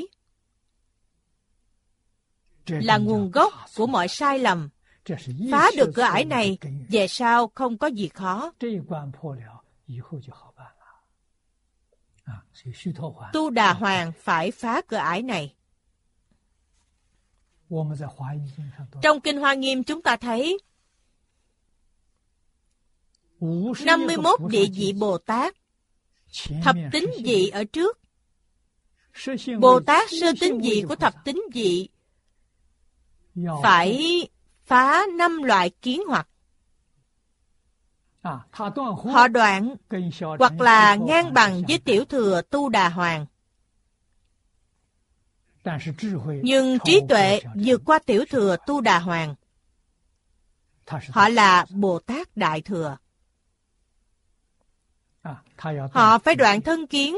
B: là nguồn gốc của mọi sai lầm. Phá được cửa ải này, về sau không có gì khó. Tu Đà Hoàng phải phá cửa ải này. Trong Kinh Hoa Nghiêm chúng ta thấy năm mươi mốt địa vị Bồ Tát, thập tín vị ở trước. Bồ Tát sơ tín vị của thập tín vị phải phá năm loại kiến hoặc. Họ đoạn hoặc là ngang bằng với tiểu thừa Tu Đà Hoàng. Nhưng trí tuệ vượt qua tiểu thừa Tu Đà Hoàng. Họ là Bồ Tát Đại Thừa. Họ phải đoạn thân kiến,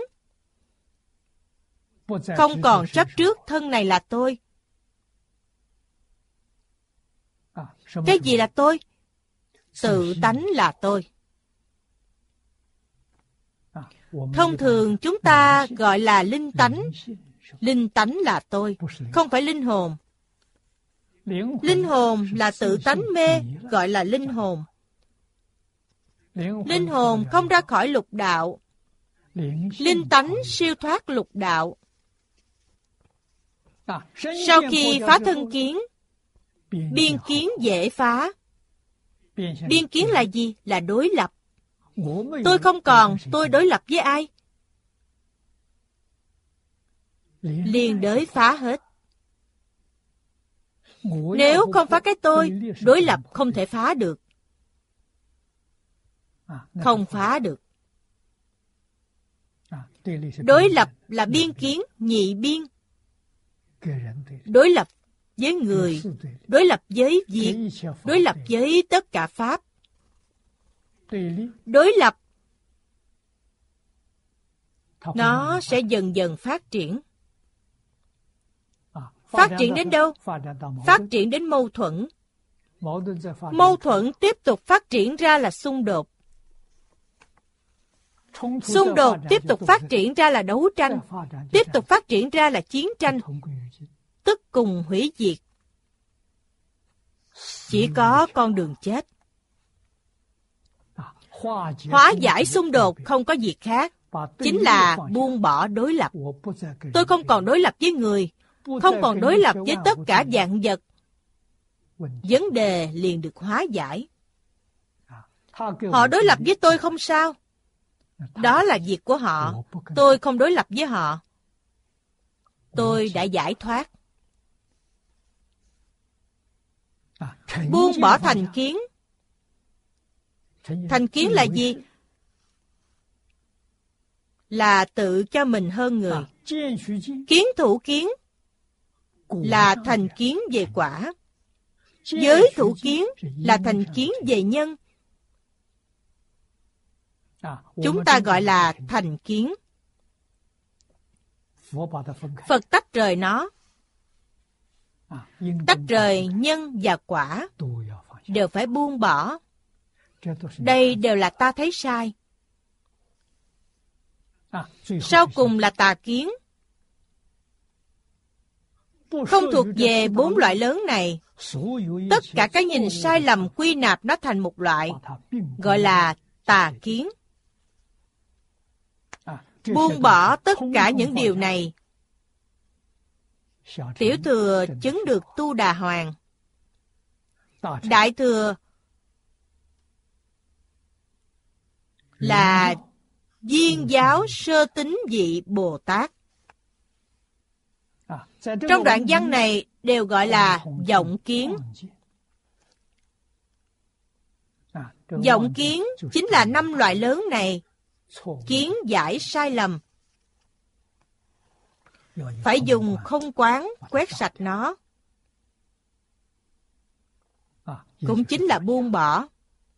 B: không còn chấp trước thân này là tôi. Cái gì là tôi? Tự tánh là tôi. Thông thường chúng ta gọi là linh tánh. Linh tánh là tôi, không phải linh hồn. Linh hồn là tự tánh mê, gọi là linh hồn. Linh hồn không ra khỏi lục đạo. Linh tánh siêu thoát lục đạo. Sau khi phá thân kiến, biên kiến dễ phá. Biên kiến là gì? Là đối lập. Tôi không còn, tôi đối lập với ai? Liền đới phá hết. Nếu không phá cái tôi, đối lập không thể phá được. Không phá được. Đối lập là biên kiến, nhị biên. Đối lập với người, đối lập với việc, đối lập với tất cả pháp. Đối lập, nó sẽ dần dần phát triển. Phát triển đến đâu? Phát triển đến mâu thuẫn. Mâu thuẫn tiếp tục phát triển ra là xung đột. Xung đột tiếp tục phát triển ra là đấu tranh. Tiếp tục phát triển ra là chiến tranh. Tức cùng hủy diệt. Chỉ có con đường chết. Hóa giải xung đột không có gì khác, chính là buông bỏ đối lập. Tôi không còn đối lập với người, không còn đối lập với tất cả vạn vật. Vấn đề liền được hóa giải. Họ đối lập với tôi không sao. Đó là việc của họ. Tôi không đối lập với họ. Tôi đã giải thoát. Buông bỏ thành kiến. Thành kiến là gì? Là tự cho mình hơn người. Kiến thủ kiến là thành kiến về quả. Giới thủ kiến là thành kiến về nhân. Chúng ta gọi là thành kiến. Phật tách rời nó. Tách rời nhân và quả đều phải buông bỏ. Đây đều là ta thấy sai. Sau cùng là tà kiến. Không thuộc về bốn loại lớn này. Tất cả cái nhìn sai lầm quy nạp nó thành một loại, gọi là tà kiến. Buông bỏ tất cả những điều này Tiểu thừa chứng được Tu Đà Hoàng. Đại thừa là Viên Giáo Sơ Tín Vị Bồ Tát. Trong đoạn văn này đều gọi là vọng kiến. Vọng kiến chính là năm loại lớn này. Kiến giải sai lầm. Phải dùng không quán quét sạch nó. Cũng chính là buông bỏ.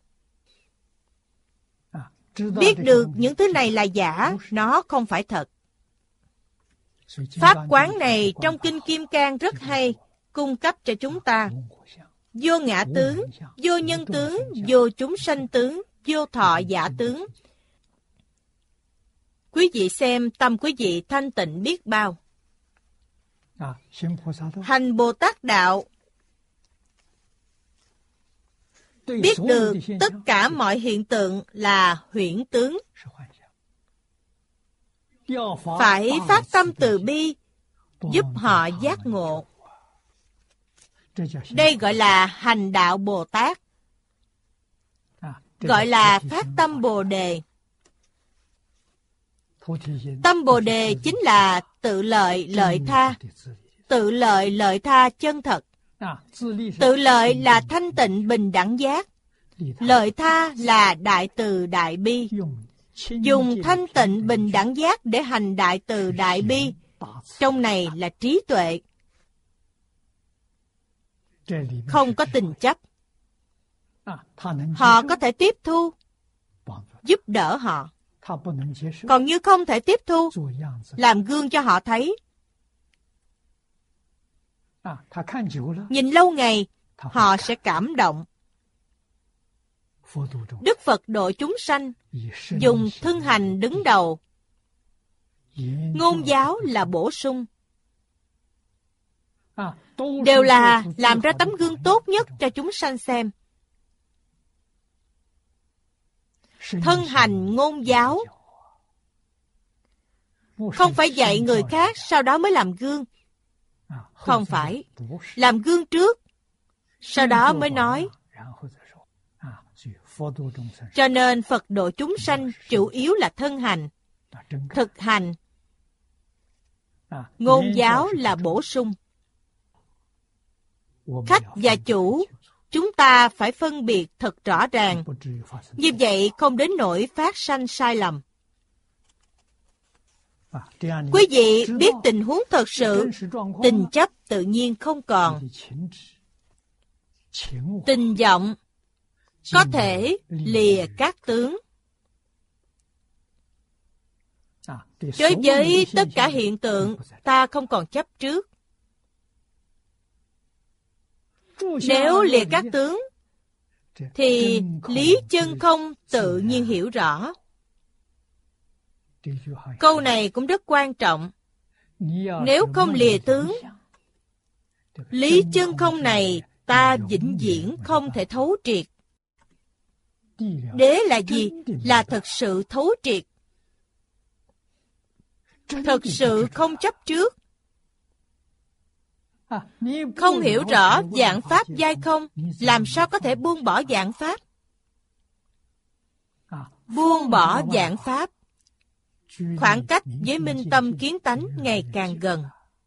B: Biết được những thứ này là giả, nó không phải thật. Pháp quán này trong Kinh Kim Cang rất hay, cung cấp cho chúng ta. Vô ngã tướng, vô nhân tướng, vô chúng sanh tướng, vô thọ giả tướng. Quý vị xem tâm quý vị thanh tịnh biết bao. Hành Bồ Tát Đạo, biết được tất cả mọi hiện tượng là huyễn tướng. Phải phát tâm từ bi, giúp họ giác ngộ. Đây gọi là hành đạo Bồ Tát. Gọi là phát tâm Bồ Đề. Tâm Bồ Đề chính là tự lợi lợi tha. Tự lợi lợi tha chân thật. Tự lợi là thanh tịnh bình đẳng giác. Lợi tha là đại từ đại bi. Dùng thanh tịnh bình đẳng giác để hành đại từ đại bi. Trong này là trí tuệ. Không có tình chấp. Họ có thể tiếp thu, giúp đỡ họ. Còn như không thể tiếp thu, làm gương cho họ thấy. Nhìn lâu ngày, họ sẽ cảm động. Đức Phật độ chúng sanh, dùng thân hành đứng đầu. Ngôn giáo là bổ sung. Đều là làm ra tấm gương tốt nhất cho chúng sanh xem. Thân hành ngôn giáo. Không phải dạy người khác sau đó mới làm gương. Không phải. Làm gương trước, sau đó mới nói. Cho nên Phật độ chúng sanh chủ yếu là thân hành, thực hành. Ngôn giáo là bổ sung. Khách và chủ, chúng ta phải phân biệt thật rõ ràng. Như vậy không đến nỗi phát sanh sai lầm. Quý vị biết tình huống thật sự, tình chấp tự nhiên không còn. Tình vọng có thể lìa các tướng. Đối với tất cả hiện tượng, ta không còn chấp trước. Nếu lìa các tướng, thì lý chân không tự nhiên hiểu rõ. Câu này cũng rất quan trọng. Nếu không lìa tướng, lý chân không này ta vĩnh viễn không thể thấu triệt. Đế là gì? Là thật sự thấu triệt. Thật sự không chấp trước. Không hiểu rõ vạn pháp giai không, làm sao có thể buông bỏ vạn pháp? Buông bỏ vạn pháp, khoảng cách với minh tâm kiến tánh ngày càng gần.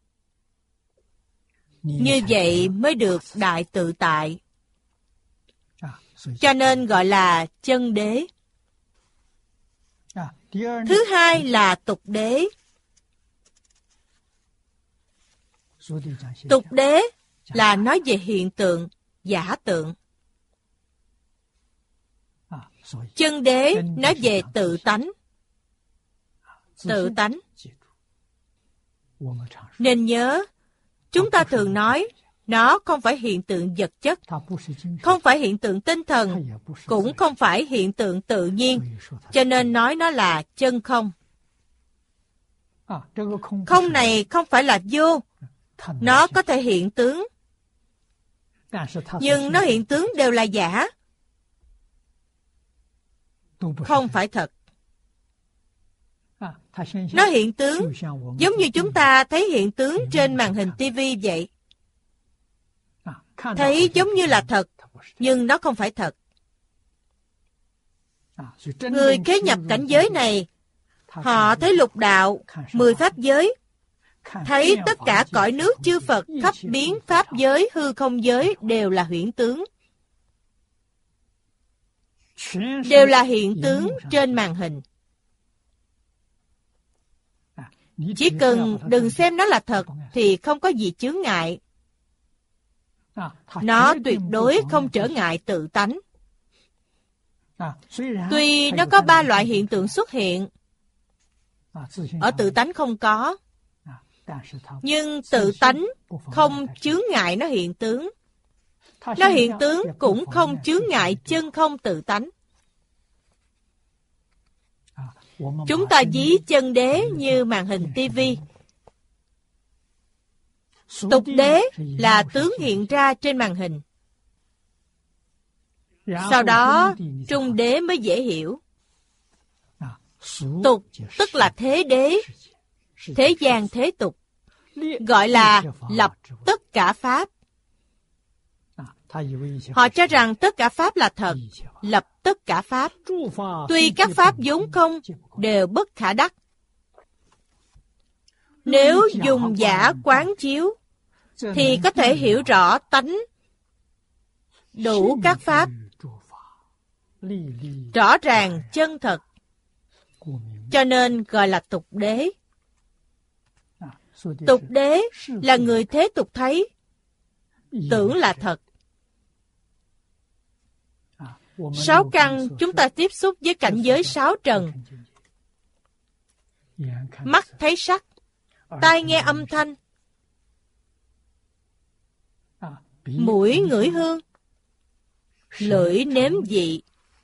B: Như vậy mới được đại tự tại. Cho nên gọi là chân đế. Thứ hai là tục đế. Tục đế là nói về hiện tượng, giả tượng. Chân đế nói về tự tánh. Tự tánh. Nên nhớ, chúng ta thường nói, nó không phải hiện tượng vật chất, không phải hiện tượng tinh thần, cũng không phải hiện tượng tự nhiên, cho nên nói nó là chân không. Không này không phải là vô, nó có thể hiện tướng, nhưng nó hiện tướng đều là giả, không phải thật. Nó hiện tướng giống như chúng ta thấy hiện tướng trên màn hình tivi vậy. Thấy giống như là thật, nhưng nó không phải thật. Người kế nhập cảnh giới này, họ thấy lục đạo, mười pháp giới, thấy tất cả cõi nước chư Phật, khắp biến pháp giới, hư không giới đều là huyễn tướng. Đều là hiện tướng trên màn hình. Chỉ cần đừng xem nó là thật thì không có gì chướng ngại. Nó tuyệt đối không trở ngại tự tánh. Tuy nó có ba loại hiện tượng xuất hiện, ở tự tánh không có, nhưng tự tánh không chướng ngại nó hiện tướng. Nó hiện tướng cũng không chướng ngại chân không tự tánh. Chúng ta ví chân đế như màn hình tivi. Tục đế là tướng hiện ra trên màn hình. Sau đó, trung đế mới dễ hiểu. Tục tức là thế đế, thế gian thế tục, gọi là lập tất cả pháp. Họ cho rằng tất cả pháp là thật, lập tất cả pháp. Tuy các pháp vốn không, đều bất khả đắc. Nếu dùng giả quán chiếu, thì có thể hiểu rõ tánh đủ các pháp, rõ ràng chân thật. Cho nên gọi là tục đế. Tục đế là người thế tục thấy, tưởng là thật. Sáu căn chúng ta tiếp xúc với cảnh giới sáu trần. Mắt thấy sắc, tai nghe âm thanh, mũi ngửi hương, lưỡi nếm vị.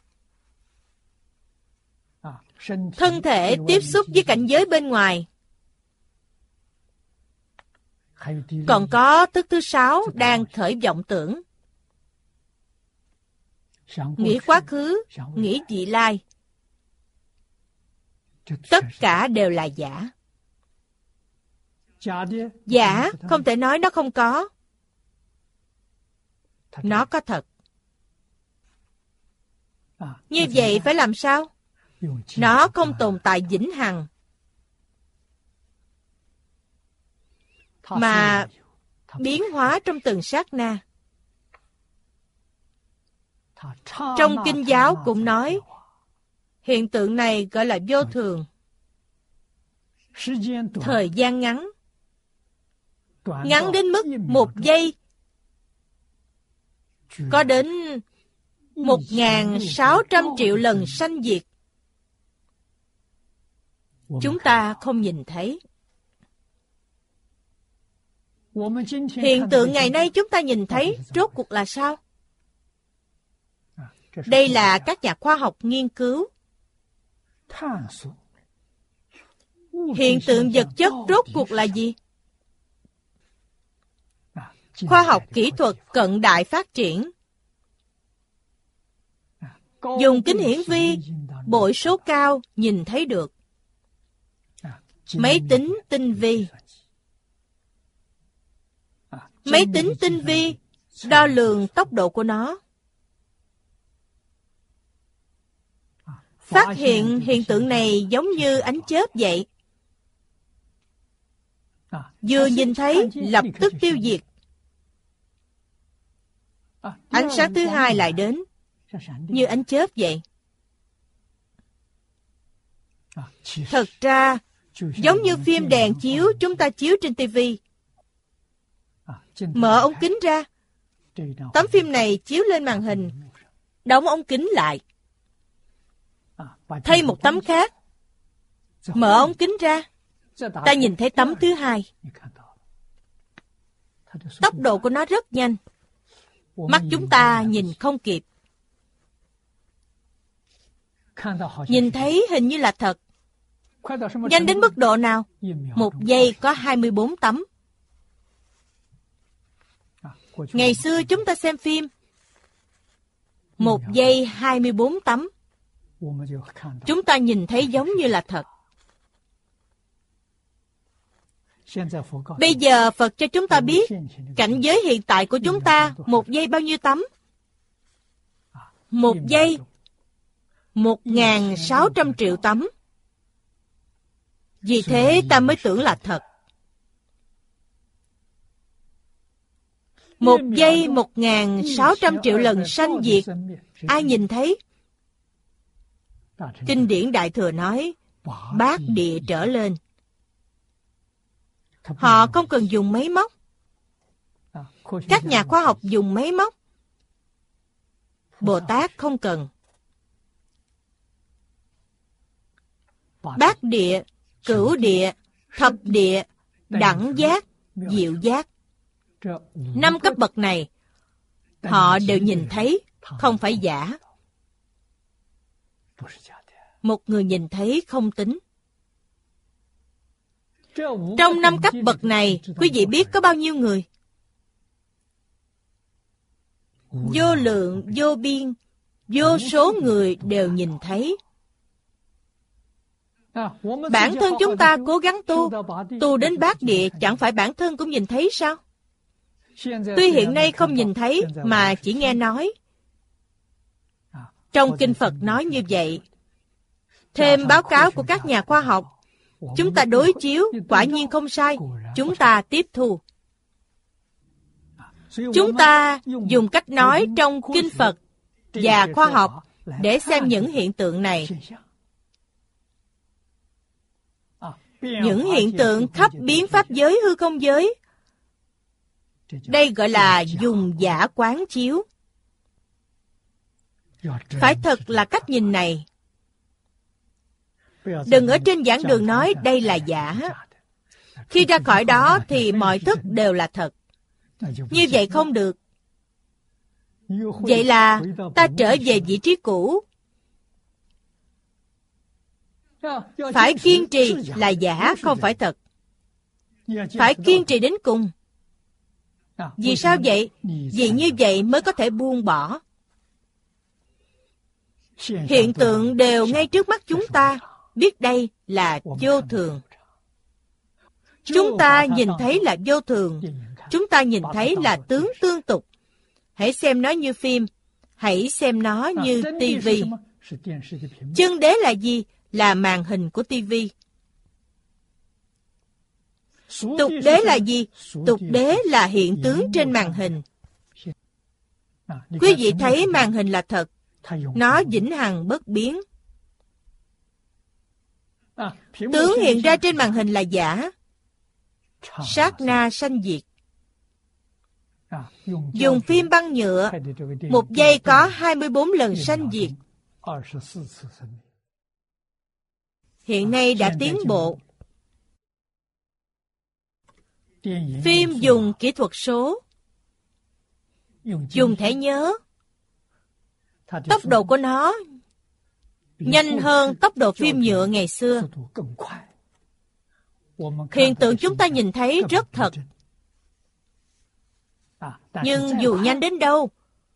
B: Thân thể tiếp xúc với cảnh giới bên ngoài. Còn có thức thứ sáu đang khởi vọng tưởng. Nghĩ quá khứ, nghĩ vị lai. Tất cả đều là giả. Giả không thể nói nó không có. Nó có thật. Như vậy phải làm sao? Nó không tồn tại vĩnh hằng, mà biến hóa trong từng sát na. Trong kinh giáo cũng nói, hiện tượng này gọi là vô thường. Thời gian ngắn, ngắn đến mức một giây, có đến một nghìn sáu trăm triệu lần sanh diệt. Chúng ta không nhìn thấy. Hiện tượng ngày nay chúng ta nhìn thấy rốt cuộc là sao? Đây là các nhà khoa học nghiên cứu. Hiện tượng vật chất rốt cuộc là gì? Khoa học kỹ thuật cận đại phát triển. Dùng kính hiển vi, bội số cao nhìn thấy được. Máy tính tinh vi. Máy tính tinh vi đo lường tốc độ của nó. Phát hiện hiện tượng này giống như ánh chớp vậy. Vừa nhìn thấy lập tức tiêu diệt. Ánh sáng thứ hai lại đến, như ánh chớp vậy. Thật ra, giống như phim đèn chiếu chúng ta chiếu trên tivi. Mở ống kính ra, tấm phim này chiếu lên màn hình, đóng ống kính lại. Thay một tấm khác, mở ống kính ra, ta nhìn thấy tấm thứ hai. Tốc độ của nó rất nhanh, mắt chúng ta nhìn không kịp. Nhìn thấy hình như là thật. Nhanh đến mức độ nào? Một giây có hai mươi bốn tấm. Ngày xưa chúng ta xem phim, một giây hai mươi bốn tấm. Chúng ta nhìn thấy giống như là thật. Bây giờ Phật cho chúng ta biết cảnh giới hiện tại của chúng ta một giây bao nhiêu tấm? Một giây một ngàn sáu trăm triệu tấm. Vì thế ta mới tưởng là thật. Một giây một ngàn sáu trăm triệu lần sanh diệt, ai nhìn thấy? Kinh điển Đại Thừa nói, bát địa trở lên. Họ không cần dùng máy móc. Các nhà khoa học dùng máy móc. Bồ Tát không cần. Bát địa, cửu địa, thập địa, đẳng giác, diệu giác. Năm cấp bậc này, họ đều nhìn thấy, không phải giả. Một người nhìn thấy không tính. Trong năm cấp bậc này, quý vị biết có bao nhiêu người? Vô lượng, vô biên, vô số người đều nhìn thấy. Bản thân chúng ta cố gắng tu, tu đến bát địa chẳng phải bản thân cũng nhìn thấy sao? Tuy hiện nay không nhìn thấy mà chỉ nghe nói. Trong Kinh Phật nói như vậy. Thêm báo cáo của các nhà khoa học, chúng ta đối chiếu, quả nhiên không sai, chúng ta tiếp thu. Chúng ta dùng cách nói trong Kinh Phật và khoa học để xem những hiện tượng này. Những hiện tượng khắp biến pháp giới hư không giới, đây gọi là dùng giả quán chiếu. Phải thật là cách nhìn này. Đừng ở trên giảng đường nói đây là giả. Khi ra khỏi đó thì mọi thức đều là thật. Như vậy không được. Vậy là ta trở về vị trí cũ. Phải kiên trì là giả, không phải thật. Phải kiên trì đến cùng. Vì sao vậy? Vì như vậy mới có thể buông bỏ. Hiện tượng đều ngay trước mắt chúng ta, biết đây là vô thường. Chúng ta nhìn thấy là vô thường. Chúng ta nhìn thấy là tướng tương tục. Hãy xem nó như phim. Hãy xem nó như tivi. Chân đế là gì? Là màn hình của tivi. Tục đế là gì? Tục đế là hiện tướng trên màn hình. Quý vị thấy màn hình là thật. Nó vĩnh hằng bất biến. Tướng hiện ra trên màn hình là giả. Sát na sanh diệt. Dùng phim băng nhựa, một giây có hai mươi bốn lần sanh diệt. Hiện nay đã tiến bộ. Phim dùng kỹ thuật số, dùng thẻ nhớ. Tốc độ của nó nhanh hơn tốc độ phim nhựa ngày xưa. Hiện tượng chúng ta nhìn thấy rất thật. Nhưng dù nhanh đến đâu,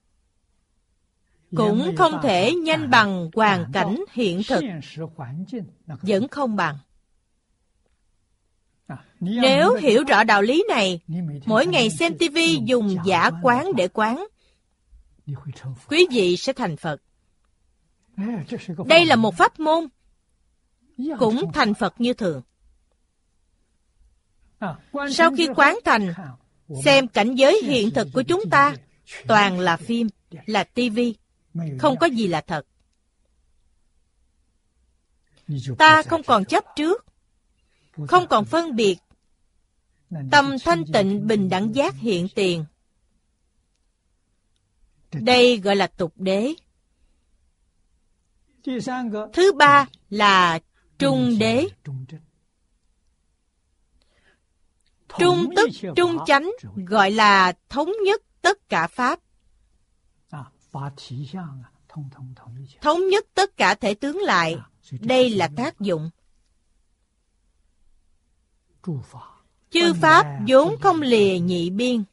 B: cũng không thể nhanh bằng hoàn cảnh hiện thực. Vẫn không bằng. Nếu hiểu rõ đạo lý này, mỗi ngày xem tivi dùng giả quán để quán, quý vị sẽ thành Phật. Đây là một pháp môn, cũng thành Phật như thường. Sau khi quán thành, xem cảnh giới hiện thực của chúng ta, toàn là phim, là tivi, không có gì là thật. Ta không còn chấp trước, không còn phân biệt. Tâm thanh tịnh bình đẳng giác hiện tiền. Đây gọi là tục đế. Thứ ba là trung đế. Trung tức trung chánh, gọi là thống nhất tất cả pháp. Thống nhất tất cả thể tướng lại, đây là tác dụng. Chư pháp vốn không lìa nhị biên.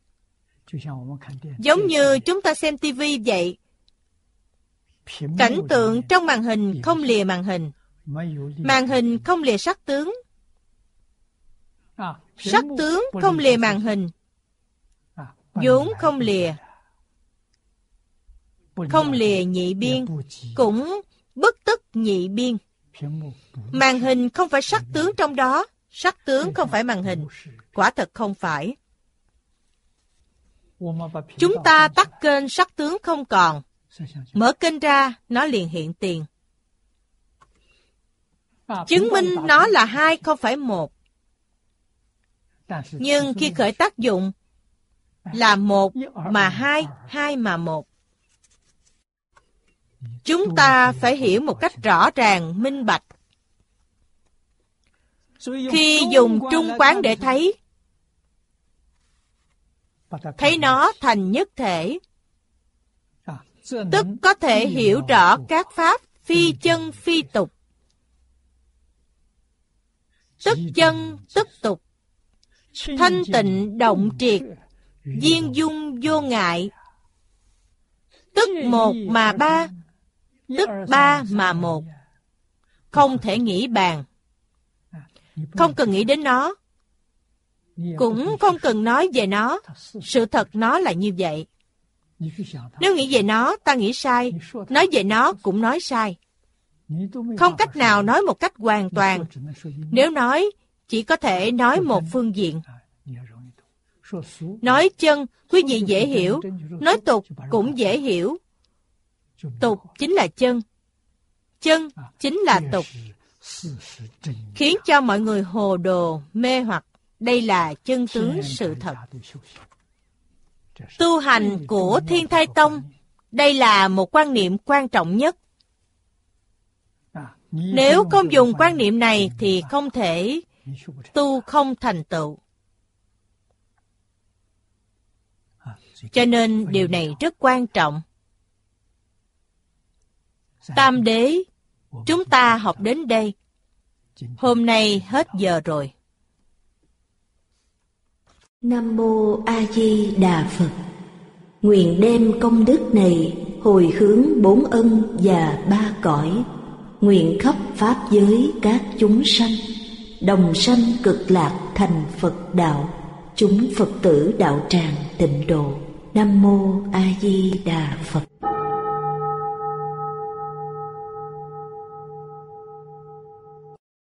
B: Giống như chúng ta xem tivi vậy. Cảnh tượng trong màn hình không lìa màn hình. Màn hình không lìa sắc tướng. Sắc tướng không lìa màn hình, vốn không lìa, không lìa nhị biên, cũng bất tức nhị biên. Màn hình không phải sắc tướng trong đó, sắc tướng không phải màn hình, quả thật không phải. Chúng ta tắt kênh sắc tướng không còn, mở kênh ra, nó liền hiện tiền. Chứng minh nó là hai, không phải một. Nhưng khi khởi tác dụng, là một mà hai, hai mà một. Chúng ta phải hiểu một cách rõ ràng, minh bạch. Khi dùng trung quán để thấy, thấy nó thành nhất thể, tức có thể hiểu rõ các pháp phi chân phi tục, tức chân tức tục, thanh tịnh động triệt, viên dung vô ngại, tức một mà ba, tức ba mà một. Không thể nghĩ bàn, không cần nghĩ đến nó, cũng không cần nói về nó. Sự thật nó là như vậy. Nếu nghĩ về nó, ta nghĩ sai. Nói về nó cũng nói sai. Không cách nào nói một cách hoàn toàn. Nếu nói, chỉ có thể nói một phương diện. Nói chân, quý vị dễ hiểu. Nói tục cũng dễ hiểu. Tục chính là chân. Chân chính là tục. Khiến cho mọi người hồ đồ, mê hoặc. Đây là chân tướng sự thật. Tu hành của Thiên Thai Tông, đây là một quan niệm quan trọng nhất. Nếu không dùng quan niệm này thì không thể tu không thành tựu. Cho nên điều này rất quan trọng. Tam đế, chúng ta học đến đây. Hôm nay hết giờ rồi.
A: Nam Mô A Di Đà Phật. Nguyện đem công đức này hồi hướng bốn ân và ba cõi. Nguyện khắp pháp giới các chúng sanh đồng sanh cực lạc thành Phật đạo. Chúng Phật tử đạo tràng tịnh độ. Nam Mô A Di Đà Phật.